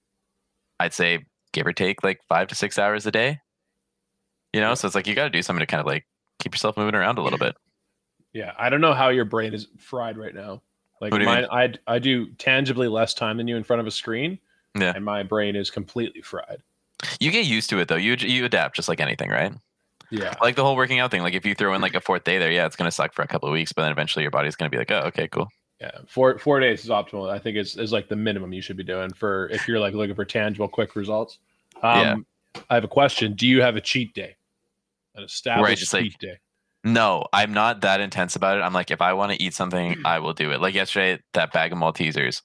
I'd say give or take like 5 to 6 hours a day. You know, so it's like you got to do something to kind of like keep yourself moving around a little bit. Yeah, I don't know how your brain is fried right now. Like mine, I do tangibly less time than you in front of a screen. Yeah, and my brain is completely fried. You get used to it though. You adapt just like anything, right? Yeah. Like the whole working out thing. Like if you throw in like a 4th day there, yeah, it's gonna suck for a couple of weeks, but then eventually your body's gonna be like, oh, okay, cool. Yeah, 4 days is optimal. I think is like the minimum you should be doing for if you're like looking for tangible, quick results. I have a question. Do you have a cheat day? An established cheat day? No, I'm not that intense about it. I'm like, if I want to eat something, I will do it. Like yesterday, that bag of Maltesers.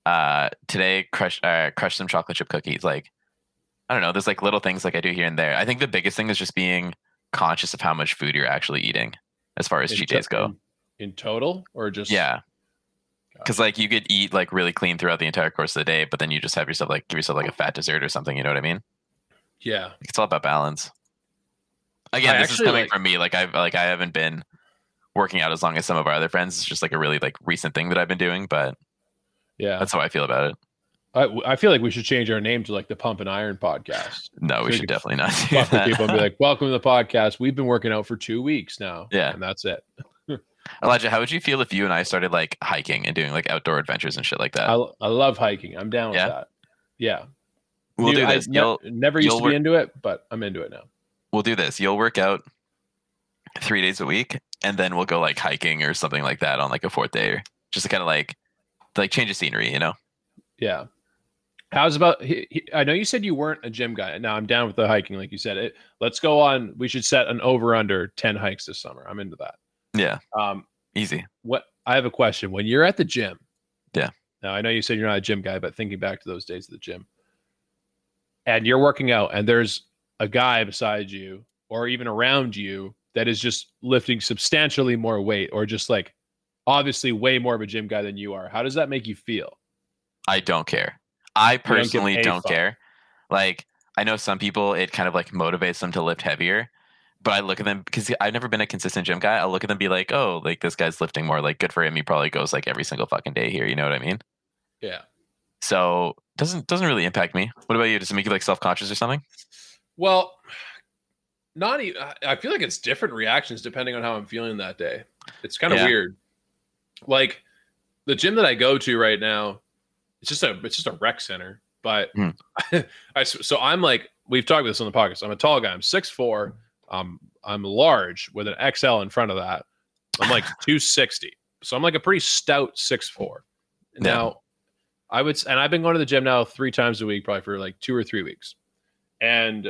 Today, crush some chocolate chip cookies. Like, I don't know. There's like little things like I do here and there. I think the biggest thing is just being conscious of how much food you're actually eating as far as cheat days go. In total, or just because like you could eat like really clean throughout the entire course of the day, but then you just have yourself like give yourself like a fat dessert or something. You know what I mean? Yeah, it's all about balance. Again, this is coming from me. Like I haven't been working out as long as some of our other friends. It's just like a really like recent thing that I've been doing, but yeah, that's how I feel about it. I feel like we should change our name to like the Pump and Iron podcast. No, we should definitely not do that. With people and be like, welcome to the podcast. We've been working out for 2 weeks now. Yeah. And that's it. Elijah, how would you feel if you and I started like hiking and doing like outdoor adventures and shit like that? I love hiking. I'm down with that. Yeah. We'll do this. Never used to be into it, but I'm into it now. We'll do this. You'll work out 3 days a week, and then we'll go like hiking or something like that on like a 4th day, or just to kind of like change of scenery, you know? Yeah. How's about? I know you said you weren't a gym guy. Now I'm down with the hiking, like you said. Let's go on. We should set an over under 10 hikes this summer. I'm into that. Yeah. Easy. What I have a question. When you're at the gym, yeah. Now I know you said you're not a gym guy, but thinking back to those days at the gym, and you're working out, and there's a guy beside you or even around you that is just lifting substantially more weight, or just like obviously way more of a gym guy than you are. How does that make you feel? I don't care. I personally don't care. Like, I know some people, it kind of like motivates them to lift heavier, but I look at them because I've never been a consistent gym guy. I'll look at them and be like, oh, like this guy's lifting more, like good for him. He probably goes like every single fucking day here. You know what I mean? Yeah. So doesn't really impact me. What about you? Does it make you like self-conscious or something? Well, not even, I feel like it's different reactions depending on how I'm feeling that day. It's kind of weird. Like the gym that I go to right now, it's just a rec center. But so I'm like, we've talked about this on the podcast. I'm a tall guy. I'm 6'4". I'm large with an XL in front of that. I'm like 260. So I'm like a pretty stout 6'4". Now and I've been going to the gym now 3 times a week, probably for like 2 or 3 weeks. And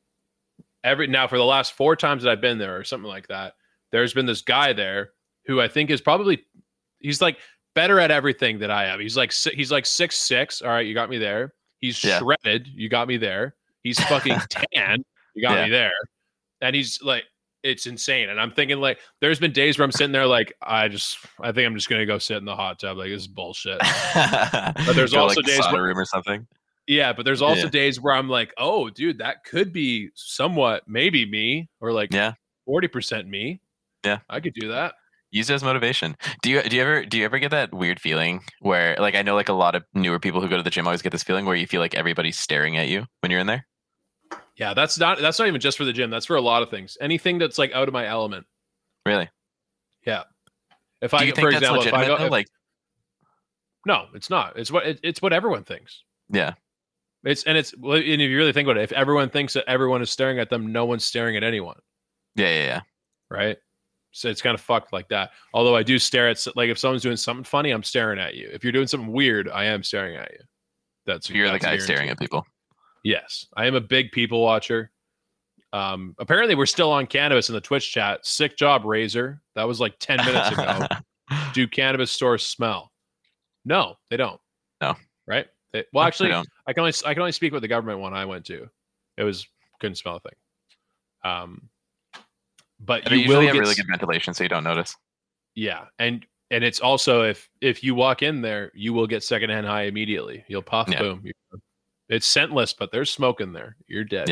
for the last 4 times that I've been there or something like that, there's been this guy there who I think is he's like better at everything that I am. He's like 6'6". All right, you got me there. He's shredded. You got me there. He's fucking tan. You got me there. And he's like, it's insane. And I'm thinking like, there's been days where I'm sitting there like, I think I'm just gonna go sit in the hot tub. Like, this is bullshit. But there's also like days room or something. Yeah, but there's also days where I'm like, oh, dude, that could be somewhat maybe me, or like 40% me. Yeah, I could do that. Use it as motivation. Do you ever get that weird feeling where, like, I know like a lot of newer people who go to the gym always get this feeling where you feel like everybody's staring at you when you're in there? Yeah, that's not even just for the gym. That's for a lot of things. Anything that's like out of my element. Really? Yeah. Do you think that's legitimate, though? Like, no, it's not. It's what everyone thinks. Yeah. And if you really think about it, if everyone thinks that everyone is staring at them, no one's staring at anyone. Yeah. Right? So it's kind of fucked like that. Although I do stare at, like, if someone's doing something funny, I'm staring at you. If you're doing something weird, I am staring at you. You're the guy staring at people. Yes. I am a big people watcher. Apparently we're still on cannabis in the Twitch chat. Sick job, Razor. That was like 10 minutes ago. Do cannabis stores smell? No, they don't. No. Right? Actually, I can only speak with the government one I went to. Couldn't smell a thing. But you usually have really good ventilation, so you don't notice. Yeah, and it's also if you walk in there, you will get secondhand high immediately. You'll puff, boom. It's scentless, but there's smoke in there. You're dead.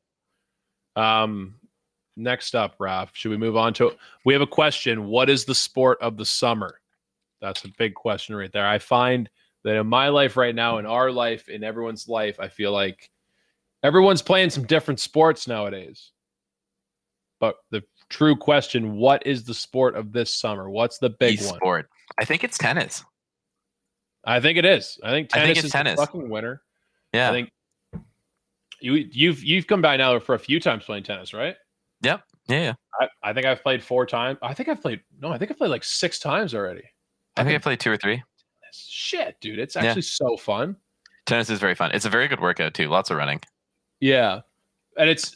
Yeah. Next up, Raph, should we move on to? We have a question. What is the sport of the summer? That's a big question right there. I find that in my life right now, in our life, in everyone's life, I feel like everyone's playing some different sports nowadays. But the true question, what is the sport of this summer? What's the big one? Sport. I think it's tennis. I think it is. I think tennis is tennis. The fucking winner. Yeah. I think you've come by now for a few times playing tennis, right? Yep. Yeah. I think I've played 4 times. I think I've played like 6 times already. I think I played 2 or 3. Shit, dude. It's actually so fun. Tennis is very fun. It's a very good workout too. Lots of running. Yeah. And it's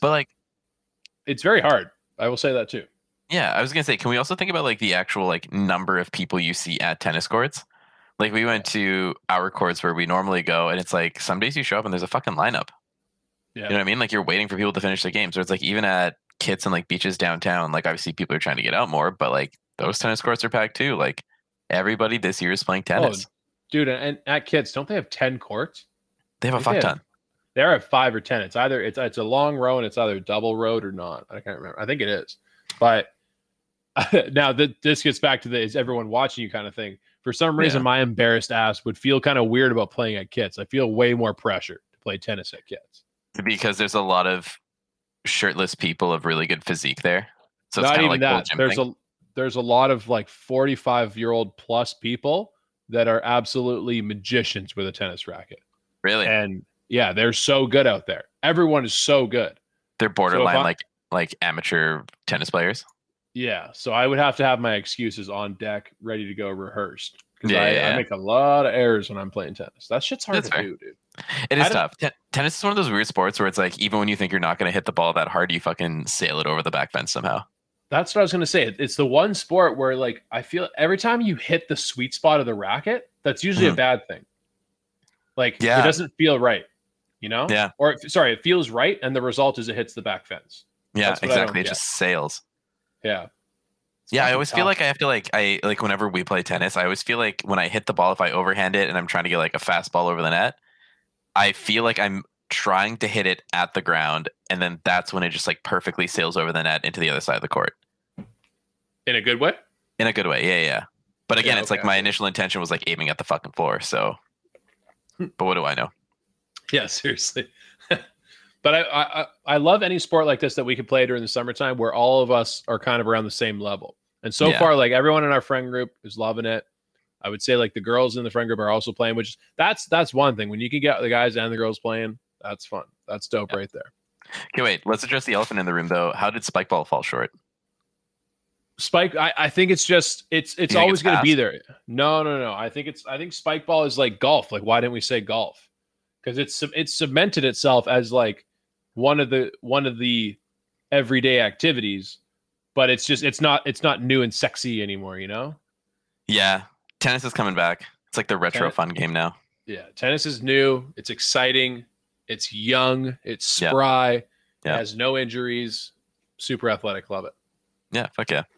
very hard. I will say that too. Yeah. I was going to say, can we also think about like the actual like number of people you see at tennis courts? Like we went to our courts where we normally go, and it's like some days you show up and there's a fucking lineup. Yeah. You know what I mean? Like you're waiting for people to finish the game. So it's like even at Kits and like beaches downtown, like obviously people are trying to get out more, but like those tennis courts are packed too. Like everybody this year is playing tennis. Oh, dude, and at Kits, don't they have 10 courts? They have a fuck ton. They're at 5 or 10. It's either it's a long row and it's either double road or not. I can't remember. I think it is. But now this gets back to the is everyone watching you kind of thing. For some reason, my embarrassed ass would feel kind of weird about playing at Kits. I feel way more pressure to play tennis at Kits. Because there's a lot of shirtless people of really good physique there. So it's not even like that. There's a lot of like 45-year-old plus people that are absolutely magicians with a tennis racket. Really? And yeah, they're so good out there. Everyone is so good. They're borderline like amateur tennis players. Yeah, so I would have to have my excuses on deck, ready to go rehearsed. Because I make a lot of errors when I'm playing tennis. That shit's hard to do, dude. It is tough. Tennis is one of those weird sports where it's like, even when you think you're not going to hit the ball that hard, you fucking sail it over the back fence somehow. That's what I was going to say. It's the one sport where, like, I feel every time you hit the sweet spot of the racket, that's usually a bad thing. Like, it doesn't feel right, you know? Yeah. Or, sorry, it feels right, and the result is it hits the back fence. Yeah, exactly. It just sails. Yeah. Yeah, I always feel like I have to like whenever we play tennis, I always feel like when I hit the ball, if I overhand it and I'm trying to get like a fastball over the net, I feel like I'm trying to hit it at the ground, and then that's when it just like perfectly sails over the net into the other side of the court. In a good way? In a good way, yeah. But again, it's like my initial intention was like aiming at the fucking floor. So, but what do I know? Yeah, seriously. But I love any sport like this that we could play during the summertime where all of us are kind of around the same level. And so far, like everyone in our friend group is loving it. I would say like the girls in the friend group are also playing, which that's one thing. When you can get the guys and the girls playing, that's fun. That's dope right there. Okay, wait. Let's address the elephant in the room, though. How did spike ball fall short? Spike, I think it's just it's always going to be there. No. I think spike ball is like golf. Like, why didn't we say golf? Because it's cemented itself as like one of the everyday activities, but it's not new and sexy anymore. You know? Yeah. Tennis is coming back. It's like the retro fun game now. Yeah, tennis is new. It's exciting. It's young. It's spry. It has no injuries. Super athletic. Love it. Yeah, fuck yeah.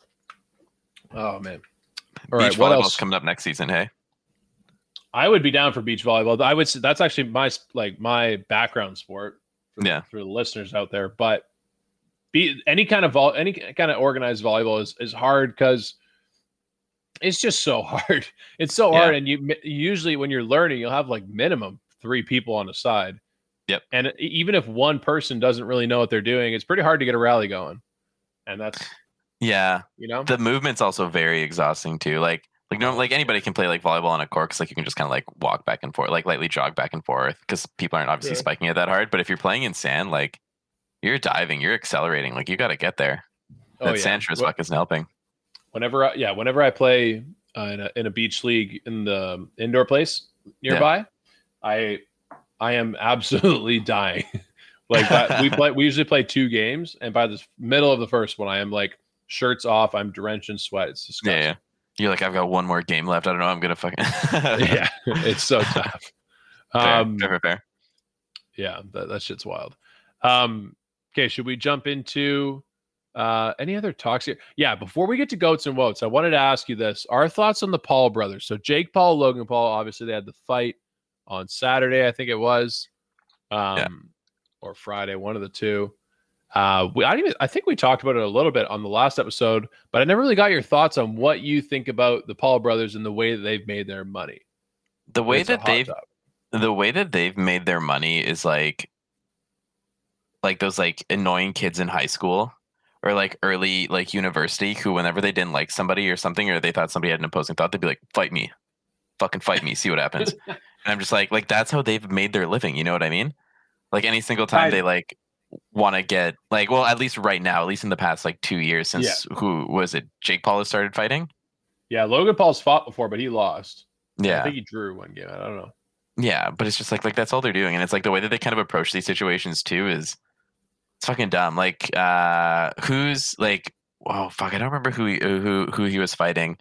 Oh man. All right, what else coming up next season? Hey, I would be down for beach volleyball. I would say that's actually my background sport. For the listeners out there, but any kind of organized volleyball is hard because it's just so hard. It's so hard, and you usually when you're learning, you'll have like minimum 3 people on the side. Yep. And even if one person doesn't really know what they're doing, it's pretty hard to get a rally going. And that's the movement's also very exhausting too. Like anybody can play like volleyball on a court because like you can just kind of like walk back and forth, like lightly jog back and forth because people aren't obviously spiking it that hard. But if you're playing in sand, like you're diving, you're accelerating, like you got to get there. That sand sure as fuck isn't helping. Whenever I play in a beach league in the indoor place nearby, I am absolutely dying. Like that, we usually play 2 games, and by the middle of the first one, I am like shirts off, I'm drenched in sweat. It's disgusting. Yeah. You're like, I've got one more game left. I don't know. I'm gonna fucking yeah. It's so tough. Fair. Yeah, that shit's wild. Okay, should we jump into any other talks here? Yeah, before we get to goats and woats, I wanted to ask you this: our thoughts on the Paul brothers. So Jake Paul, Logan Paul. Obviously, they had the fight on Saturday. I think it was, or Friday, one of the two. I think we talked about it a little bit on the last episode, but I never really got your thoughts on what you think about the Paul brothers and the way that they've made their money. The way that they've made their money is like those like annoying kids in high school or like early like university who whenever they didn't like somebody or something or they thought somebody had an opposing thought, they'd be like, fight me, fucking fight me, see what happens. And I'm just like that's how they've made their living. You know what I mean? Like any single time they like want to get like, well, at least right now, at least in the past like 2 years since who was it? Jake Paul has started fighting. Yeah, Logan Paul's fought before, but he lost. Yeah, I think he drew one game. I don't know. Yeah, but it's just like that's all they're doing, and it's like the way that they kind of approach these situations too is it's fucking dumb. Like, who's like, oh fuck, I don't remember who he was fighting.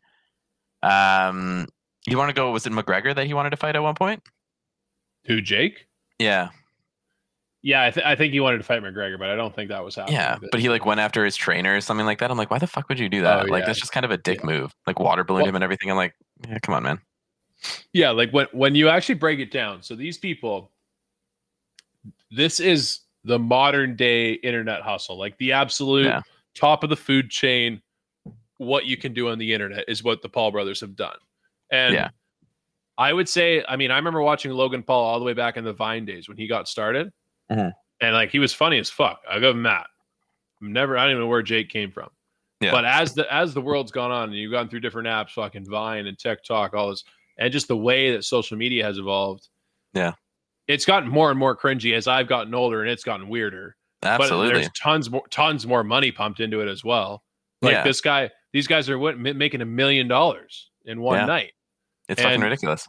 You want to go? Was it McGregor that he wanted to fight at one point? Who, Jake? Yeah. Yeah, I think he wanted to fight McGregor, but I don't think that was happening. Yeah, but he like went after his trainer or something like that. I'm like, why the fuck would you do that? Like, that's just kind of a dick move. Like water ballooned him and everything. I'm like, yeah, come on, man. Yeah, like when you actually break it down. So these people, this is the modern day internet hustle. Like the absolute top of the food chain. What you can do on the internet is what the Paul brothers have done. And I would say, I mean, I remember watching Logan Paul all the way back in the Vine days when he got started. And like he was funny as fuck. I'll give him that. I don't even know where Jake came from. Yeah. But as the world's gone on and you've gone through different apps, fucking Vine and TikTok, all this, and just the way that social media has evolved. Yeah. It's gotten more and more cringy as I've gotten older and it's gotten weirder. Absolutely. But there's tons more money pumped into it as well. Like these guys are making $1 million in one night. It's fucking ridiculous.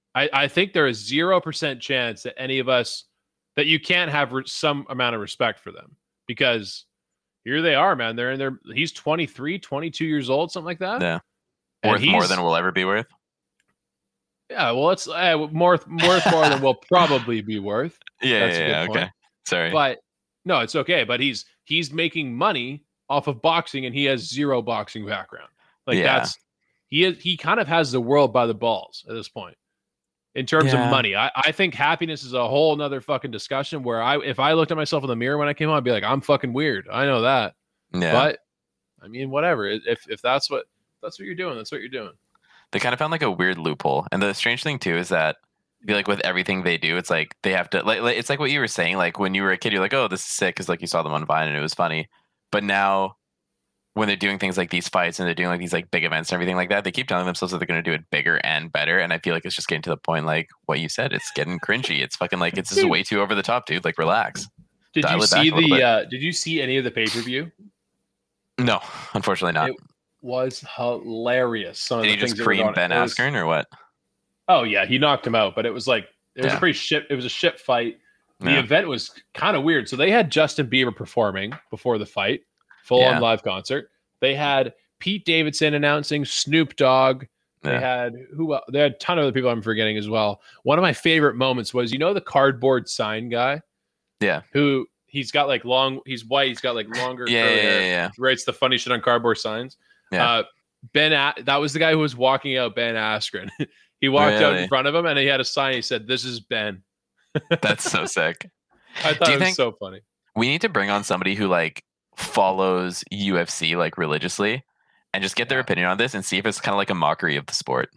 I think there is 0% chance that any of us that you can't have some amount of respect for them, because here they are, man. They're in their, he's 23, 22 years old, something like that. Yeah. Worth more than we'll ever be worth. Yeah. Well, it's worth more than we'll probably be worth. Yeah. That's a good point. Okay. Sorry. But no, it's okay. But he's making money off of boxing, and he has zero boxing background. Like he kind of has the world by the balls at this point. In terms of money, I think happiness is a whole nother fucking discussion where if I looked at myself in the mirror when I came on, I'd be like, I'm fucking weird. I know that. Yeah. But I mean, whatever. If that's what you're doing, that's what you're doing. They kind of found like a weird loophole. And the strange thing too is that I feel like with everything they do, it's like they have to like it's like what you were saying. Like when you were a kid, you're like, oh, this is sick, because like you saw them on Vine and it was funny. But now when they're doing things like these fights and they're doing like these like big events and everything like that, they keep telling themselves that they're going to do it bigger and better. And I feel like it's just getting to the point, like what you said, it's getting cringy. It's fucking like, it's just way too over the top, dude. Like relax. Did you see any of the pay-per-view? No, unfortunately not. It was hilarious. Did he just cream Ben Askren or what? Oh yeah, he knocked him out, but it was like, it was a shit fight. The event was kind of weird. So they had Justin Bieber performing before the fight. Full on live concert. They had Pete Davidson announcing, Snoop Dogg. They had they had a ton of other people I'm forgetting as well. One of my favorite moments was, the cardboard sign guy? Yeah. Who he's got like he's white, he's got like longer hair. He writes the funny shit on cardboard signs. Yeah. That was the guy who was walking out, Ben Askren. He walked out in front of him and he had a sign. He said, "This is Ben." That's so sick. I thought it was so funny. We need to bring on somebody who like follows UFC like religiously and just get their opinion on this and see if it's kind of like a mockery of the sport.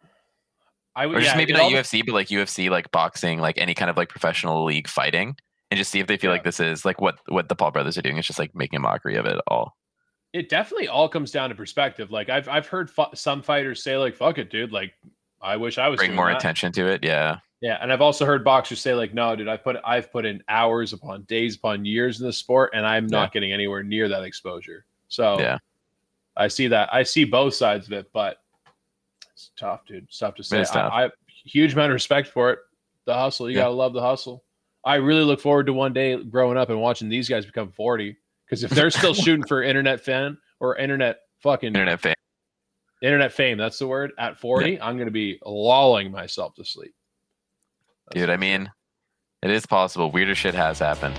Or just maybe not UFC, but like UFC, like boxing, like any kind of like professional league fighting, and just see if they feel like this is like what the Paul brothers are doing. It's just like making a mockery of it all. It definitely all comes down to perspective. Like I've heard some fighters say like, "Fuck it, dude. Like I wish I was bring more attention to it." Yeah. Yeah, and I've also heard boxers say like, "No, dude, I've put in hours upon days upon years in the sport, and I'm not getting anywhere near that exposure." So I see that. I see both sides of it, but it's tough, dude. It's tough to say. I have huge amount of respect for it. The hustle, you gotta love the hustle. I really look forward to one day growing up and watching these guys become 40, because if they're still shooting for internet fame, that's the word, at 40, I'm gonna be lolling myself to sleep. Dude, I mean, it is possible. Weirder shit has happened.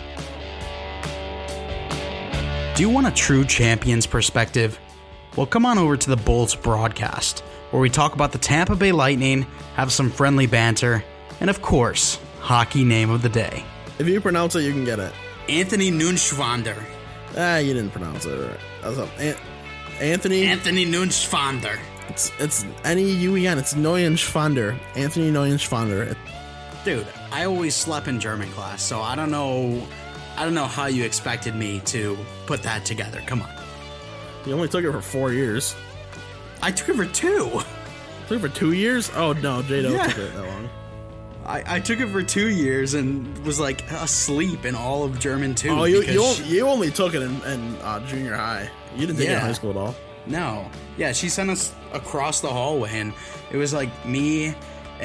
Do you want a true champion's perspective? Well, come on over to the Bolts broadcast, where we talk about the Tampa Bay Lightning, have some friendly banter, and of course, hockey name of the day. If you pronounce it, you can get it. Anthony Nunschwander. You didn't pronounce it right. Anthony Nunschwander. It's N-E-U-E-N. It's Neuenschwander. Anthony Neuenschwander. Dude, I always slept in German class, so I don't know how you expected me to put that together. Come on. You only took it for 4 years. I took it for 2. Took it for 2 years? Oh no, J-Do took it that long. I took it for 2 years and was like asleep in all of German too. Oh, you only took it in junior high. You didn't take it in high school at all. No. Yeah, she sent us across the hallway, and it was like me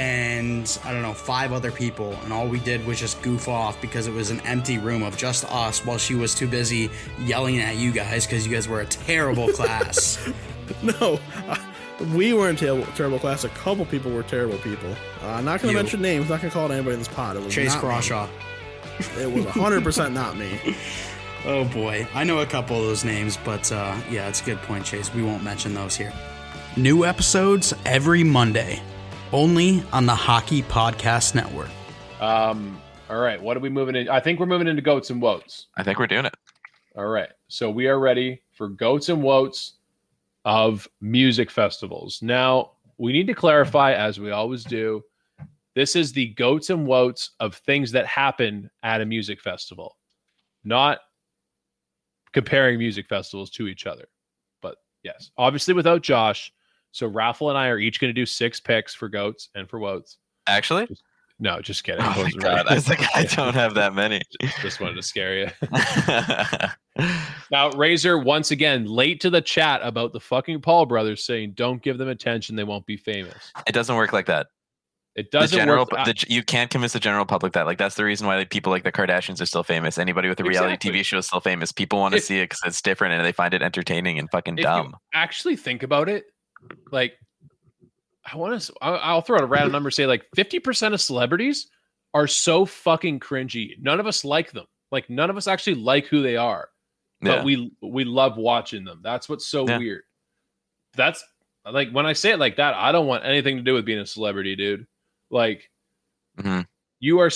and I don't know, 5 other people, and all we did was just goof off because it was an empty room of just us while she was too busy yelling at you guys because you guys were a terrible class. No, we weren't terrible class. A couple people were terrible people. I'm not going to mention names. Not going to call it anybody in this pod. It was Chase Crawshaw. It was 100% not me. Oh boy, I know a couple of those names, but yeah, it's a good point, Chase. We won't mention those here. New episodes every Monday. Only on the Hockey Podcast Network. All right. What are we moving in? I think we're moving into Goats and Woats. I think we're doing it. All right. So we are ready for Goats and Woats of music festivals. Now, we need to clarify, as we always do, this is the Goats and Woats of things that happen at a music festival, not comparing music festivals to each other. But yes, obviously without Josh. So Raffle and I are each going to do 6 picks for Goats and for Woats. Actually? Just kidding. Oh my God. I was like, I don't have that many. Just wanted to scare you. Now, Razor, once again, late to the chat about the fucking Paul brothers saying, don't give them attention. They won't be famous. It doesn't work like that. It doesn't work. work. You can't convince the general public that. Like, that's the reason why people like the Kardashians are still famous. Anybody with a reality TV show is still famous. People want to see it because it's different and they find it entertaining and fucking dumb. Actually think about it. Like, I'll throw out a random number, say like 50% of celebrities are so fucking cringy. None of us like them. Like, none of us actually like who they are. But we love watching them. That's what's so weird. That's like, when I say it like that, I don't want anything to do with being a celebrity, dude. Like, you're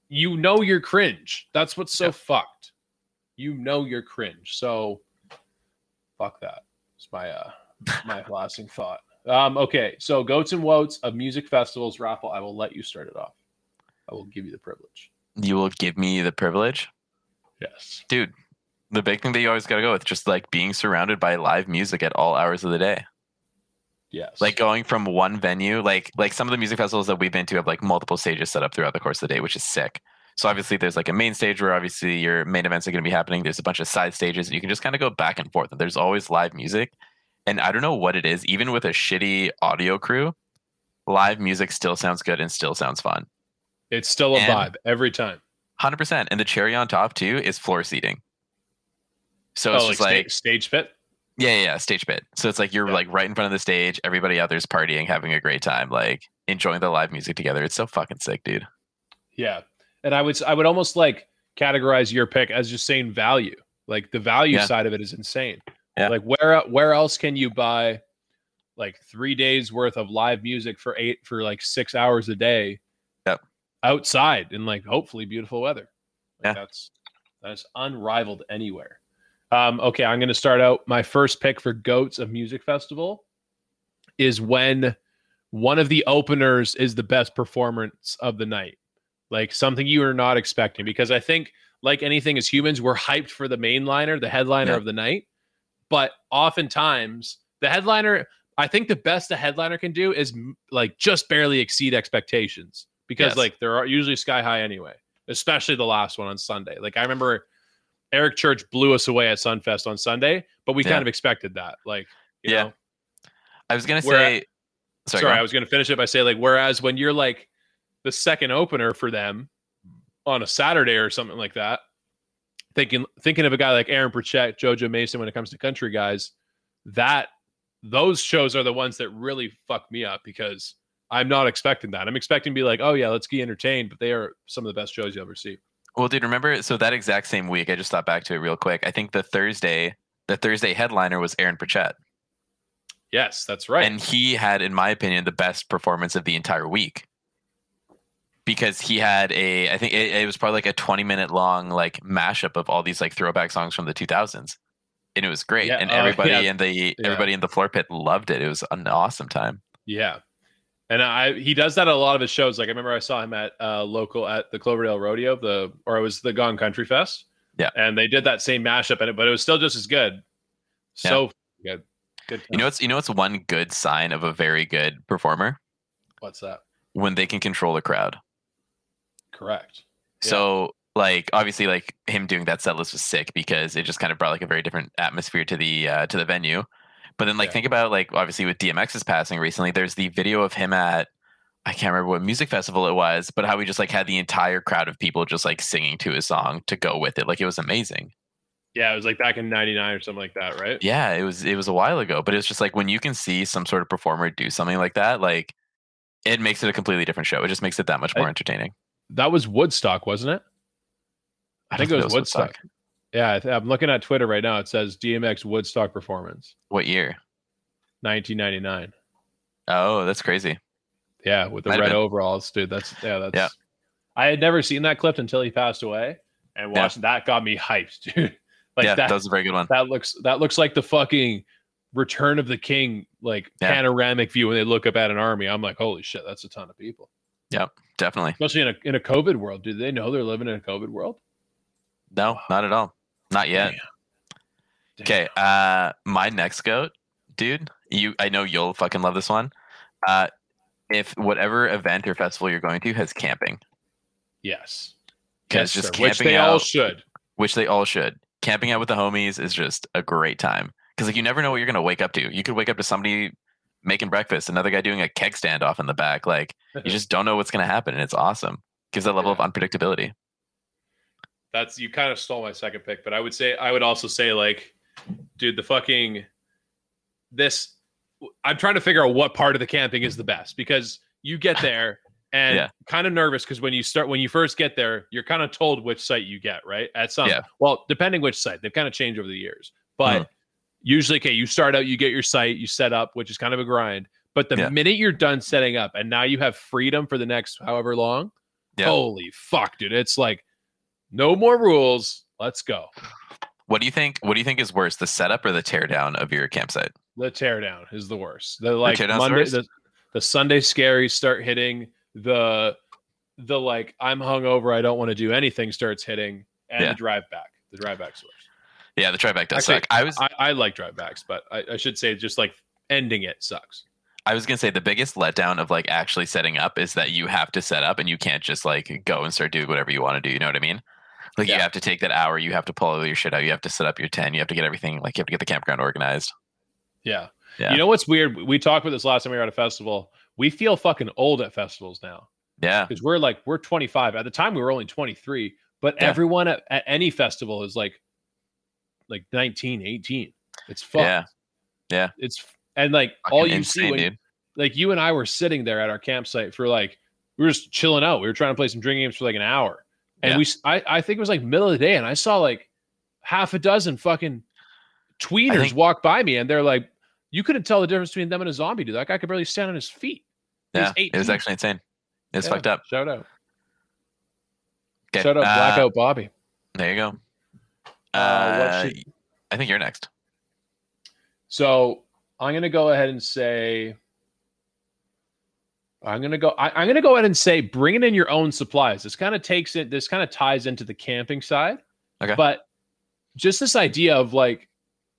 cringe. That's what's so fucked. You're cringe. So fuck that. It's my my lasting thought. Okay, so Goats and Woats of Music Festivals raffle. I will let you start it off. I will give you the privilege. You will give me the privilege? Yes. Dude, the big thing that you always got to go with, just like being surrounded by live music at all hours of the day. Yes. Like going from one venue, like some of the music festivals that we've been to have like multiple stages set up throughout the course of the day, which is sick. So obviously there's like a main stage where obviously your main events are going to be happening. There's a bunch of side stages and you can just kind of go back and forth. And there's always live music. And I don't know what it is, even with a shitty audio crew, live music still sounds good and still sounds fun. It's still a vibe every time. 100%. And the cherry on top too is floor seating. So it's just like stage pit. Yeah, stage pit. So it's like you're like right in front of the stage. Everybody out there's partying, having a great time, like enjoying the live music together. It's so fucking sick, dude. Yeah, and I would almost like categorize your pick as just saying value. Like the value side of it is insane. Yeah. Like where else can you buy like 3 days worth of live music for like 6 hours a day? Yep. Outside in like hopefully beautiful weather. Like yeah. That's unrivaled anywhere. Okay, I'm going to start out. My first pick for Goats of Music Festival is when one of the openers is the best performance of the night. Like something you are not expecting. Because I think, like anything as humans, we're hyped for the mainliner, the headliner of the night. But oftentimes, the headliner, I think the best the headliner can do is like just barely exceed expectations. Because like they're usually sky high anyway. Especially the last one on Sunday. Like I remember Eric Church blew us away at Sunfest on Sunday, but we kind of expected that. Like, you know, I was going to say, I was going to finish it by saying like, whereas when you're like the second opener for them on a Saturday or something like that, thinking of a guy like Aaron Pritchett, JoJo Mason, when it comes to country guys, those shows are the ones that really fuck me up because I'm not expecting that. I'm expecting to be like, oh yeah, let's get entertained, but they are some of the best shows you'll ever see. Well, dude, remember, so that exact same week, I just thought back to it real quick. I think the Thursday headliner was Aaron Pritchett. Yes, that's right. And he had, in my opinion, the best performance of the entire week. Because he had I think it was probably like a 20-minute long like mashup of all these like throwback songs from the 2000s. And it was great. And everybody in the floor pit loved it. It was an awesome time. Yeah. And he does that at a lot of his shows. Like I remember I saw him at local at the Cloverdale Rodeo, it was the Gone Country Fest. Yeah. And they did that same mashup in it, but it was still just as good. So good. Good time. You know what's one good sign of a very good performer? What's that? When they can control a crowd. Correct. So like obviously like him doing that set list was sick because it just kind of brought like a very different atmosphere to the venue. But then like think about like obviously with DMX's passing recently, there's the video of him at I can't remember what music festival it was, but how he just like had the entire crowd of people just like singing to his song to go with it. Like it was amazing. Yeah, it was like back in '99 or something like that, right? Yeah, it was a while ago, but it's just like when you can see some sort of performer do something like that, like it makes it a completely different show. It just makes it that much more entertaining. That was Woodstock, wasn't it? I think it was Woodstock. Yeah, I'm looking at Twitter right now. It says DMX Woodstock performance. What year? 1999. Oh, that's crazy. Yeah, with the red overalls, dude. That's. I had never seen that clip until he passed away, and watching that got me hyped, dude. Like that was a very good one. That looks like the fucking Return of the King, like panoramic view when they look up at an army. I'm like, holy shit, that's a ton of people. Yep, definitely. Especially in a COVID world. Do they know they're living in a COVID world? No, not at all. Not yet. Damn. Okay, my next goat, dude. I know you'll fucking love this one. If whatever event or festival you're going to has camping. Yes. Because just camping which they out, all should. Which they all should. Camping out with the homies is just a great time. Because like you never know what you're gonna wake up to. You could wake up to somebody making breakfast, another guy doing a keg standoff in the back. Like you just don't know what's going to happen, and it's awesome. Gives that level of unpredictability. That's, you kind of stole my second pick, but I would also say, like, dude, I'm trying to figure out what part of the camping is the best, because you get there and kind of nervous because when you first get there, you're kind of told which site you get, right? At some, well, depending which site, they've kind of changed over the years, but usually, okay, you start out, you get your site, you set up, which is kind of a grind. But the minute you're done setting up and now you have freedom for the next however long, holy fuck, dude. It's like, no more rules. Let's go. What do you think is worse, the setup or the teardown of your campsite? The teardown is the worst. The Monday, the Sunday scaries start hitting. The like, I'm hungover, I don't want to do anything starts hitting, and the drive back. The drive back's worse. Yeah, the drive back does suck. I like drive backs, but I should say just like ending it sucks. I was gonna say the biggest letdown of like actually setting up is that you have to set up and you can't just like go and start doing whatever you want to do. You know what I mean? Like you have to take that hour, you have to pull all your shit out, you have to set up your tent, you have to get everything, like you have to get the campground organized. Yeah. You know what's weird? We talked about this last time we were at a festival. We feel fucking old at festivals now. Yeah. Because we're 25. At the time we were only 23, but everyone at any festival is like 19, 18. It's fun. Yeah. It's, and like fucking all you see when, dude. Like you and I were sitting there at our campsite for like, we were just chilling out. We were trying to play some drinking games for like an hour. And I think it was like middle of the day, and I saw like half a dozen fucking tweeners walk by me, and they're like, you couldn't tell the difference between them and a zombie, dude. That guy could barely stand on his feet. It was actually insane. It was fucked up. Shout out. Okay. Shout out Blackout Bobby. There you go. I think you're next. So I'm gonna go ahead and say I'm gonna go ahead and say bringing in your own supplies. This kind of ties into the camping side. Okay. But just this idea of like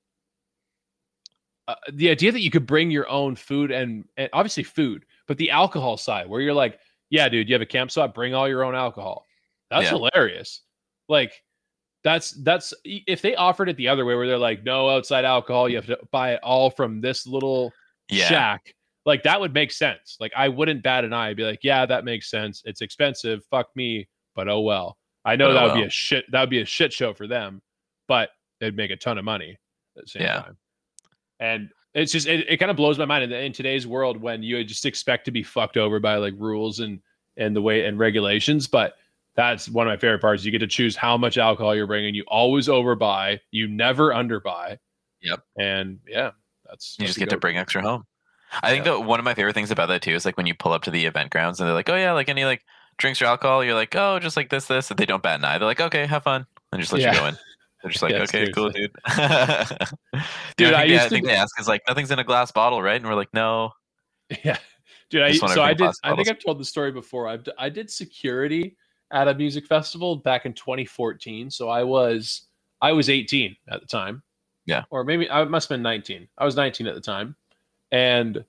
the idea that you could bring your own food and obviously food, but the alcohol side where you're like, yeah, dude, you have a campsite, bring all your own alcohol. That's hilarious. Like that's if they offered it the other way where they're like, no outside alcohol, you have to buy it all from this little shack. Like that would make sense. Like I wouldn't bat an eye. I'd be like, yeah, that makes sense. It's expensive. Fuck me. But oh well. I know that would be a shit show for them, but they'd make a ton of money at the same time. And it's just it kind of blows my mind in today's world when you just expect to be fucked over by like rules and the way and regulations. But that's one of my favorite parts. You get to choose how much alcohol you're bringing. You always overbuy. You never underbuy. Yep. And you just get to bring extra home. I think that one of my favorite things about that too is like when you pull up to the event grounds and they're like, oh yeah, like any like drinks or alcohol, you're like, oh, just like this, and they don't bat an eye. They're like, okay, have fun, and just let you go in. They're just like, okay, cool, dude. Dude, I think they ask is like, nothing's in a glass bottle, right? And we're like, no. Yeah, dude. I think I've told the story before. I did security at a music festival back in 2014. So I was 18 at the time. Yeah, or maybe I must have been 19. I was 19 at the time. And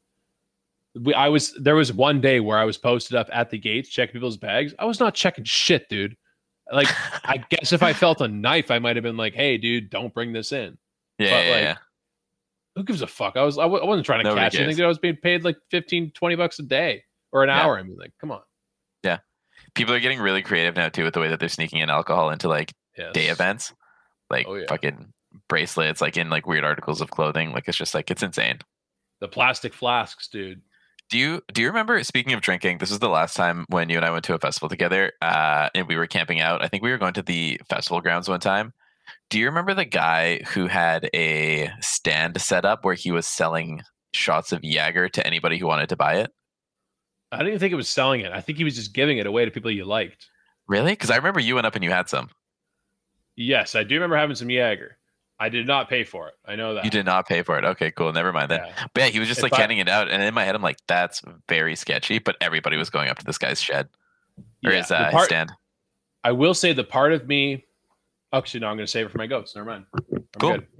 there was one day where I was posted up at the gates checking people's bags. I was not checking shit, dude. Like, I guess if I felt a knife, I might have been like, hey, dude, don't bring this in. Yeah. Who gives a fuck? I wasn't trying to catch anything. Dude, I was being paid like $15-20 a day or an hour. I mean, like, come on. Yeah. People are getting really creative now too with the way that they're sneaking in alcohol into like day events. Like fucking bracelets, like in like weird articles of clothing. Like it's just like it's insane. The plastic flasks, dude. Do you remember, speaking of drinking, this was the last time when you and I went to a festival together and we were camping out. I think we were going to the festival grounds one time. Do you remember the guy who had a stand set up where he was selling shots of Jaeger to anybody who wanted to buy it? I didn't think it was selling it. I think he was just giving it away to people you liked. Really? Because I remember you went up and you had some. Yes, I do remember having some Jaeger. I did not pay for it. I know that. You did not pay for it. Okay, cool. Never mind then. Yeah. But yeah, he was just handing it out. And in my head, I'm like, that's very sketchy. But everybody was going up to this guy's shed or his stand. I will say the part of me. Actually, no, I'm going to save it for my goats. Never mind. Cool. Good.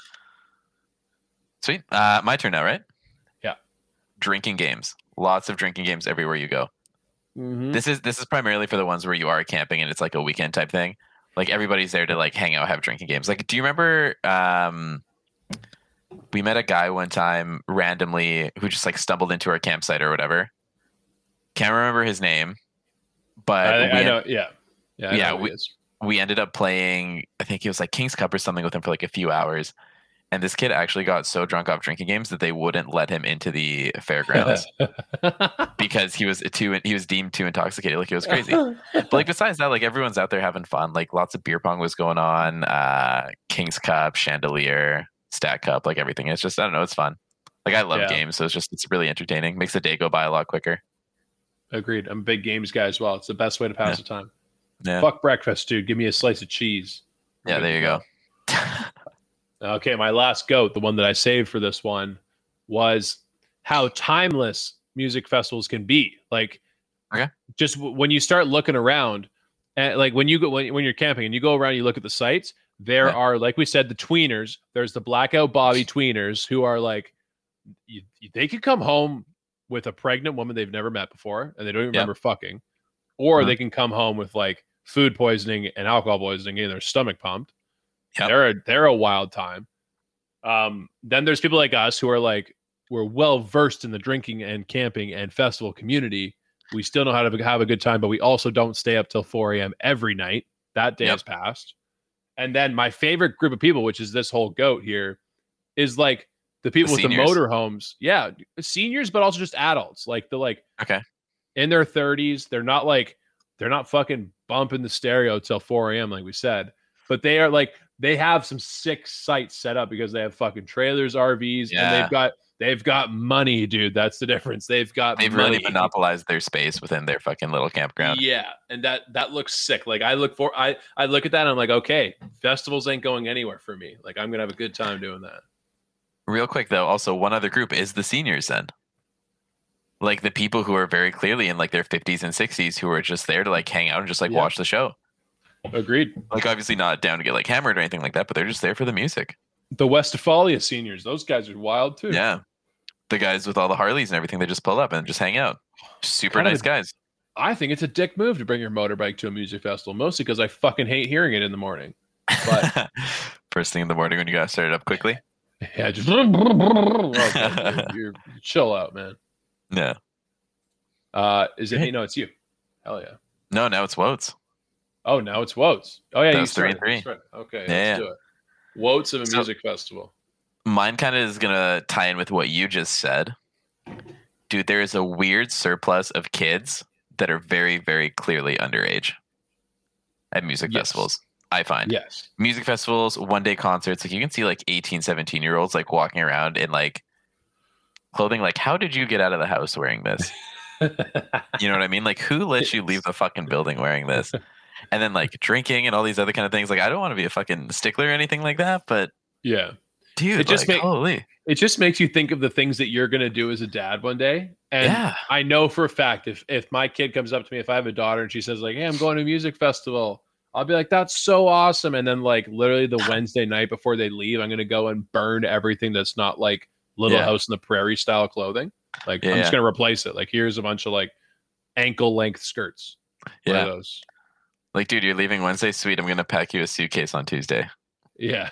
Sweet. My turn now, right? Yeah. Drinking games. Lots of drinking games everywhere you go. Mm-hmm. This is primarily for the ones where you are camping and it's like a weekend type thing. Like everybody's there to like hang out, have drinking games. Like, do you remember we met a guy one time randomly who just like stumbled into our campsite or whatever. Can't remember his name, but I know. Yeah. I know who he is. We ended up playing, I think it was like King's Cup or something with him for like a few hours. And this kid actually got so drunk off drinking games that they wouldn't let him into the fairgrounds because he was deemed too intoxicated. Like, it was crazy. But like, besides that, like, everyone's out there having fun. Like, lots of beer pong was going on, King's Cup, Chandelier, Stack Cup, like everything. It's just, I don't know, it's fun. Like, I love games, so it's really entertaining. Makes the day go by a lot quicker. Agreed. I'm a big games guy as well. It's the best way to pass the time. Yeah. Fuck breakfast, dude. Give me a slice of cheese. Yeah, there you go. Okay, my last goat, the one that I saved for this one, was how timeless music festivals can be. Like, just when you start looking around, and like when you're camping and you go around, you look at the sites. There are, like we said, the tweeners. There's the Blackout Bobby tweeners who are like, they could come home with a pregnant woman they've never met before, and they don't even remember fucking, or they can come home with like food poisoning and alcohol poisoning and their stomach pumped. Yep. They're a wild time. Then there's people like us who are like, we're well versed in the drinking and camping and festival community. We still know how to have a good time, but we also don't stay up till 4 a.m. every night. That day has passed. And then my favorite group of people, which is this whole goat here, is like the people with the motorhomes. Yeah, seniors, but also just adults. Like in their 30s. They're not fucking bumping the stereo till 4 a.m. like we said, but they are like, they have some sick sites set up because they have fucking trailers, RVs, and they've got money, dude. That's the difference. They've really monopolized their space within their fucking little campground. Yeah, and that looks sick. Like I look at that and I'm like, okay, festivals ain't going anywhere for me. Like, I'm gonna have a good time doing that. Real quick though, also one other group is the seniors then. Like the people who are very clearly in like their 50s and 60s who are just there to like hang out and just like watch the show. Agreed. Like, obviously not down to get like hammered or anything like that, but they're just there for the music. The Westphalia seniors, those guys are wild too. Yeah. The guys with all the Harleys and everything, they just pull up and just hang out. Super nice guys. I think it's a dick move to bring your motorbike to a music festival, mostly because I fucking hate hearing it in the morning. But first thing in the morning when you got started up quickly. Yeah, just you're chill out, man. Yeah. Is it? No, it's you. Hell yeah. No, now it's Woats. Oh, now it's Woats. Oh yeah, that you started. 3 and 3. Right. Okay, let's do it. Woats of a music festival. Mine kind of is gonna tie in with what you just said, dude. There is a weird surplus of kids that are very, very clearly underage at music festivals. I find music festivals, one-day concerts, like you can see like 18, 17-year-olds like walking around in like clothing. Like, how did you get out of the house wearing this? You know what I mean? Like, who lets you leave the fucking building wearing this? And then like drinking and all these other kind of things. Like, I don't want to be a fucking stickler or anything like that, but yeah, dude, it just makes you think of the things that you're gonna do as a dad one day. And I know for a fact if my kid comes up to me, if I have a daughter and she says like, "Hey, I'm going to a music festival," I'll be like, "That's so awesome!" And then like literally the Wednesday night before they leave, I'm gonna go and burn everything that's not like Little House on the Prairie style clothing. Like I'm just gonna replace it. Like, here's a bunch of like ankle length skirts. Yeah. Those. Like, dude, you're leaving Wednesday? Sweet. I'm going to pack you a suitcase on Tuesday. Yeah.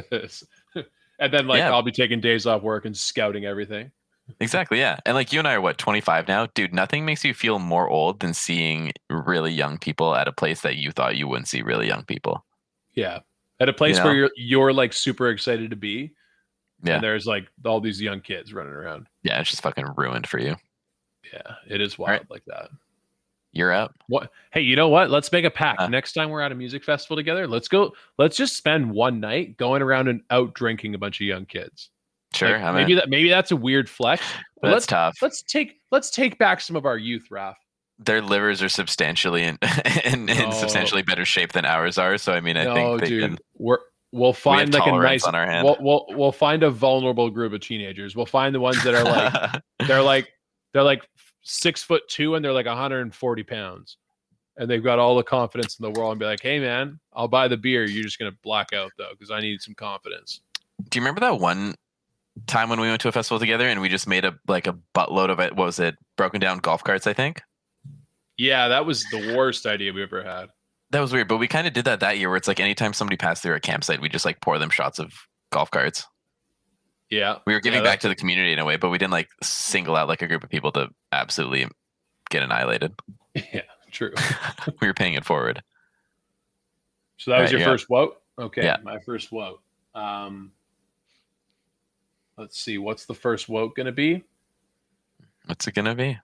And then, like, I'll be taking days off work and scouting everything. Exactly, yeah. And, like, you and I are, 25 now? Dude, nothing makes you feel more old than seeing really young people at a place that you thought you wouldn't see really young people. Yeah. At a place where you're, like, super excited to be. Yeah. And there's, like, all these young kids running around. Yeah, it's just fucking ruined for you. Yeah, it is wild like that. You're up. What? Hey, you know what? Let's make a pact. Next time we're at a music festival together, let's go. Let's just spend one night going around and out drinking a bunch of young kids. Sure. Like, maybe that's a weird flex. But that's tough. Let's take back some of our youth, Raph. Their livers are substantially in substantially better shape than ours are. So I mean, I think they can. We'll find like a nice. On our hand. We'll find a vulnerable group of teenagers. We'll find the ones that are like they're like 6'2" and they're like 140 pounds, and they've got all the confidence in the world, and be like, "Hey, man, I'll buy the beer. You're just gonna black out though, because I need some confidence." Do you remember that one time when we went to a festival together and we just made a buttload of it? What was it? Broken down golf carts, I think. Yeah, that was the worst idea we ever had. That was weird, but we kind of did that year, where it's like anytime somebody passed through a campsite, we just like pour them shots of golf carts. Yeah. We were giving back to the community in a way, but we didn't like single out like a group of people to absolutely get annihilated. Yeah, true. We were paying it forward. So that was your first vote? Okay, yeah. My first vote. Let's see. What's the first vote going to be? What's it going to be?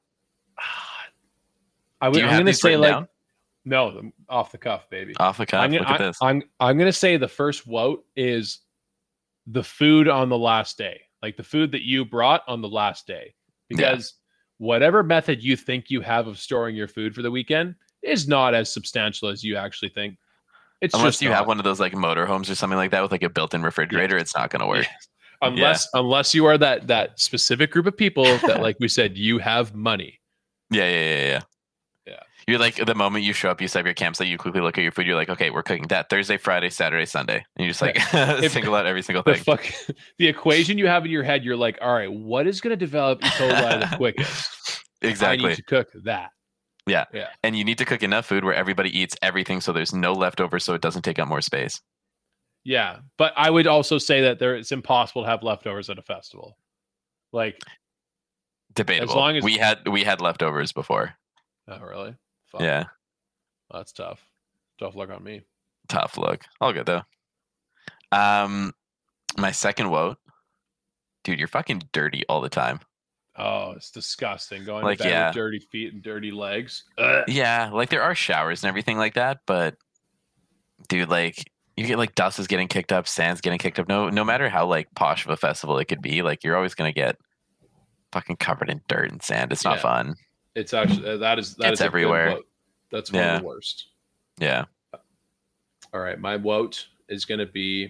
I'm going to say like down? No, off the cuff, baby. Off the cuff. Look at this. I'm going to say the first vote is the food on the last day, like the food that you brought on the last day, because whatever method you think you have of storing your food for the weekend is not as substantial as you actually think. It's unless you have one of those like motorhomes or something like that with like a built-in refrigerator, it's not going to work. Unless you are that specific group of people that, like we said, you have money. Yeah. You're like, the moment you show up, you set up your campsite, you quickly look at your food. You're like, okay, we're cooking that Thursday, Friday, Saturday, Sunday. And you just like single out every single thing. The equation you have in your head, you're like, all right, what is going to develop E. coli the quickest? Exactly. I need to cook that. Yeah. And you need to cook enough food where everybody eats everything so there's no leftover so it doesn't take up more space. Yeah. But I would also say that it's impossible to have leftovers at a festival. Like, debatable. As long as we had leftovers before. Oh, really? Fuck. Yeah. Well, that's tough. Tough luck on me. Tough luck. All good though. My second vote, dude, you're fucking dirty all the time. Oh, it's disgusting. Going like, to bed with dirty feet and dirty legs. Ugh. Yeah, like there are showers and everything like that, but dude, like you get like dust is getting kicked up, sand's getting kicked up. No matter how like posh of a festival it could be, like you're always gonna get fucking covered in dirt and sand. It's not fun. It's actually that is everywhere. That's one of the worst. Yeah. All right, my vote is going to be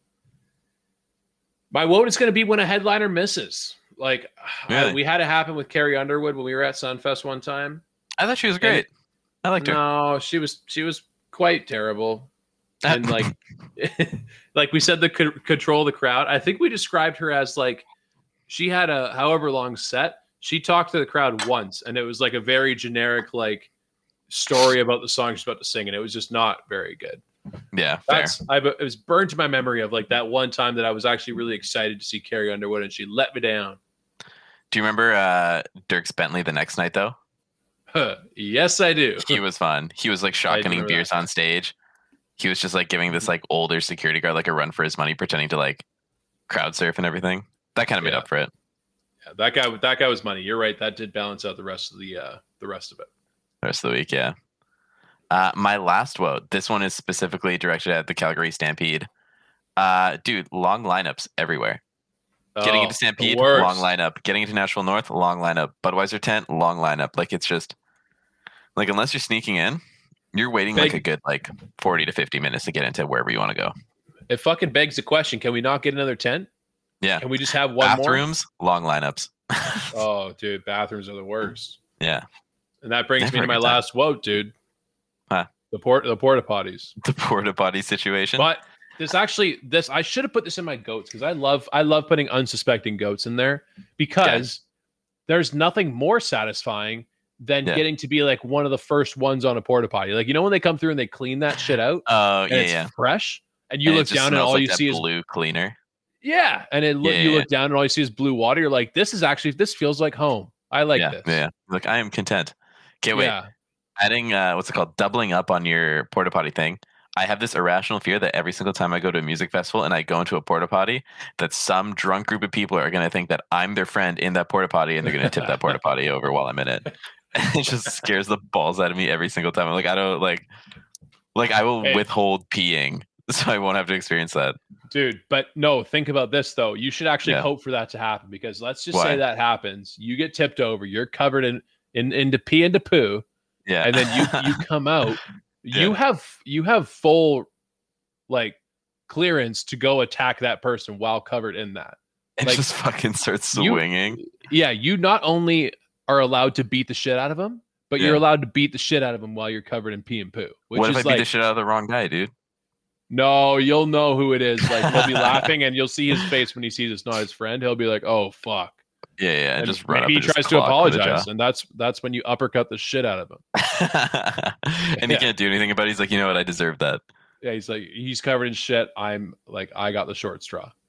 when a headliner misses. Like we had it happen with Carrie Underwood when we were at Sunfest one time. I thought she was great. I liked her. No, she was quite terrible. And like like we said, the control the crowd. I think we described her as like she had a however long set. She talked to the crowd once, and it was like a very generic like story about the song she's about to sing, and it was just not very good. Yeah, fair. It was burned to my memory of like that one time that I was actually really excited to see Carrie Underwood, and she let me down. Do you remember Dierks Bentley the next night though? Yes, I do. He was fun. He was like shotgunning beers on stage. He was just like giving this like older security guard like a run for his money, pretending to like crowd surf and everything. That kind of made up for it. Yeah, that guy was money. You're right. That did balance out the rest of the rest of it. The rest of the week, yeah. My last vote. This one is specifically directed at the Calgary Stampede. Dude, long lineups everywhere. Getting into Stampede, long lineup. Getting into Nashville North, long lineup. Budweiser tent, long lineup. Like it's just like unless you're sneaking in, you're waiting like a good like 40 to 50 minutes to get into wherever you want to go. It fucking begs the question: can we not get another tent? Yeah. Can we just have one bathrooms, long lineups. Oh, dude, bathrooms are the worst. Yeah. And that brings me to my last vote, dude. Huh. The porta potties. The porta potty situation. But I should have put this in my goats because I love putting unsuspecting goats in there because there's nothing more satisfying than getting to be like one of the first ones on a porta potty. Like, you know, when they come through and they clean that shit out. Oh, and it's fresh. And you look down and all you see is blue cleaner. Yeah. And you look down and all you see is blue water. You're like, this feels like home. I like this. Yeah. Like, I am content. Okay, wait. Yeah. Adding, what's it called? Doubling up on your porta potty thing. I have this irrational fear that every single time I go to a music festival and I go into a porta potty, that some drunk group of people are going to think that I'm their friend in that porta potty and they're going to tip that porta potty over while I'm in it. It just scares the balls out of me every single time. I'm like, I don't like I will withhold peeing so I won't have to experience that. Dude, but no, think about this though. You should actually hope for that to happen because let's just say that happens. You get tipped over, you're covered into pee and to poo. Yeah. And then you come out. You have full like clearance to go attack that person while covered in that. It like, just fucking starts swinging. You not only are allowed to beat the shit out of him, but you're allowed to beat the shit out of him while you're covered in pee and poo. What if I beat the shit out of the wrong guy, dude? No, you'll know who it is. Like he'll be laughing and you'll see his face when he sees it's not his friend. He'll be like, "Oh fuck." Yeah, and just run up. He tries to apologize, and that's when you uppercut the shit out of him. And he can't do anything about it. He's like, you know what? I deserve that. Yeah, he's like, he's covered in shit. I'm like, I got the short straw.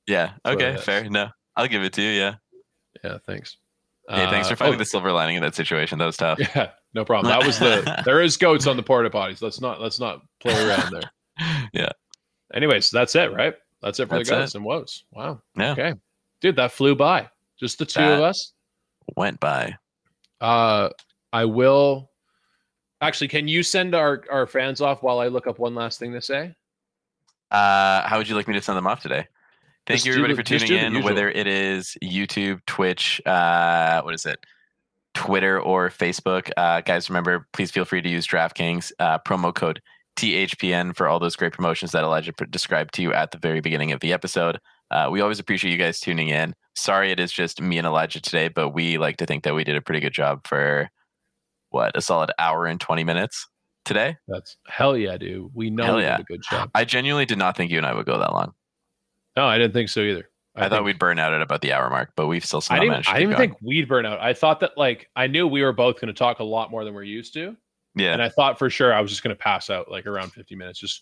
Yeah. That's what Okay. it is. Fair. No, I'll give it to you. Yeah. Yeah, thanks. Hey, thanks for finding the silver lining in that situation. That was tough. Yeah, no problem. That was there is goats on the porta potties. Let's not play around there. Yeah. Anyways, that's it, right? That's it for That's the goats it. and woes. Wow. Yeah. Okay. Dude, that flew by. Just the two of us. Went by. I will actually, can you send our fans off while I look up one last thing to say? How would you like me to send them off today? Thank Just you do everybody the- for just tuning do the in, usual. whether it is YouTube, Twitch, what is it? Twitter or Facebook. Guys, remember, please feel free to use DraftKings promo code THPN for all those great promotions that Elijah described to you at the very beginning of the episode. We always appreciate you guys tuning in. Sorry it is just me and Elijah today, but we like to think that we did a pretty good job for, a solid hour and 20 minutes today? That's hell yeah, dude. We know we did a good job. I genuinely did not think you and I would go that long. No, I didn't think so either. I thought we'd burn out at about the hour mark, but we've still somehow managed to I keep didn't going. think we'd burn out. I thought that I knew we were both going to talk a lot more than we're used to. Yeah. And I thought for sure I was just going to pass out around 50 minutes. Just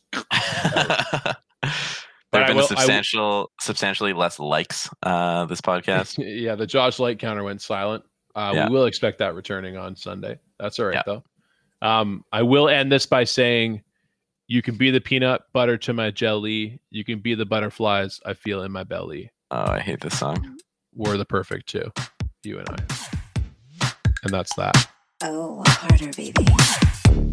There have But been substantially less likes this podcast. yeah, the Josh Light counter went silent. Yeah. We will expect that returning on Sunday. That's all right, though. I will end this by saying, you can be the peanut butter to my jelly. You can be the butterflies I feel in my belly. Oh, I hate this song. We're the perfect two, you and I. And that's that. Oh, harder, baby.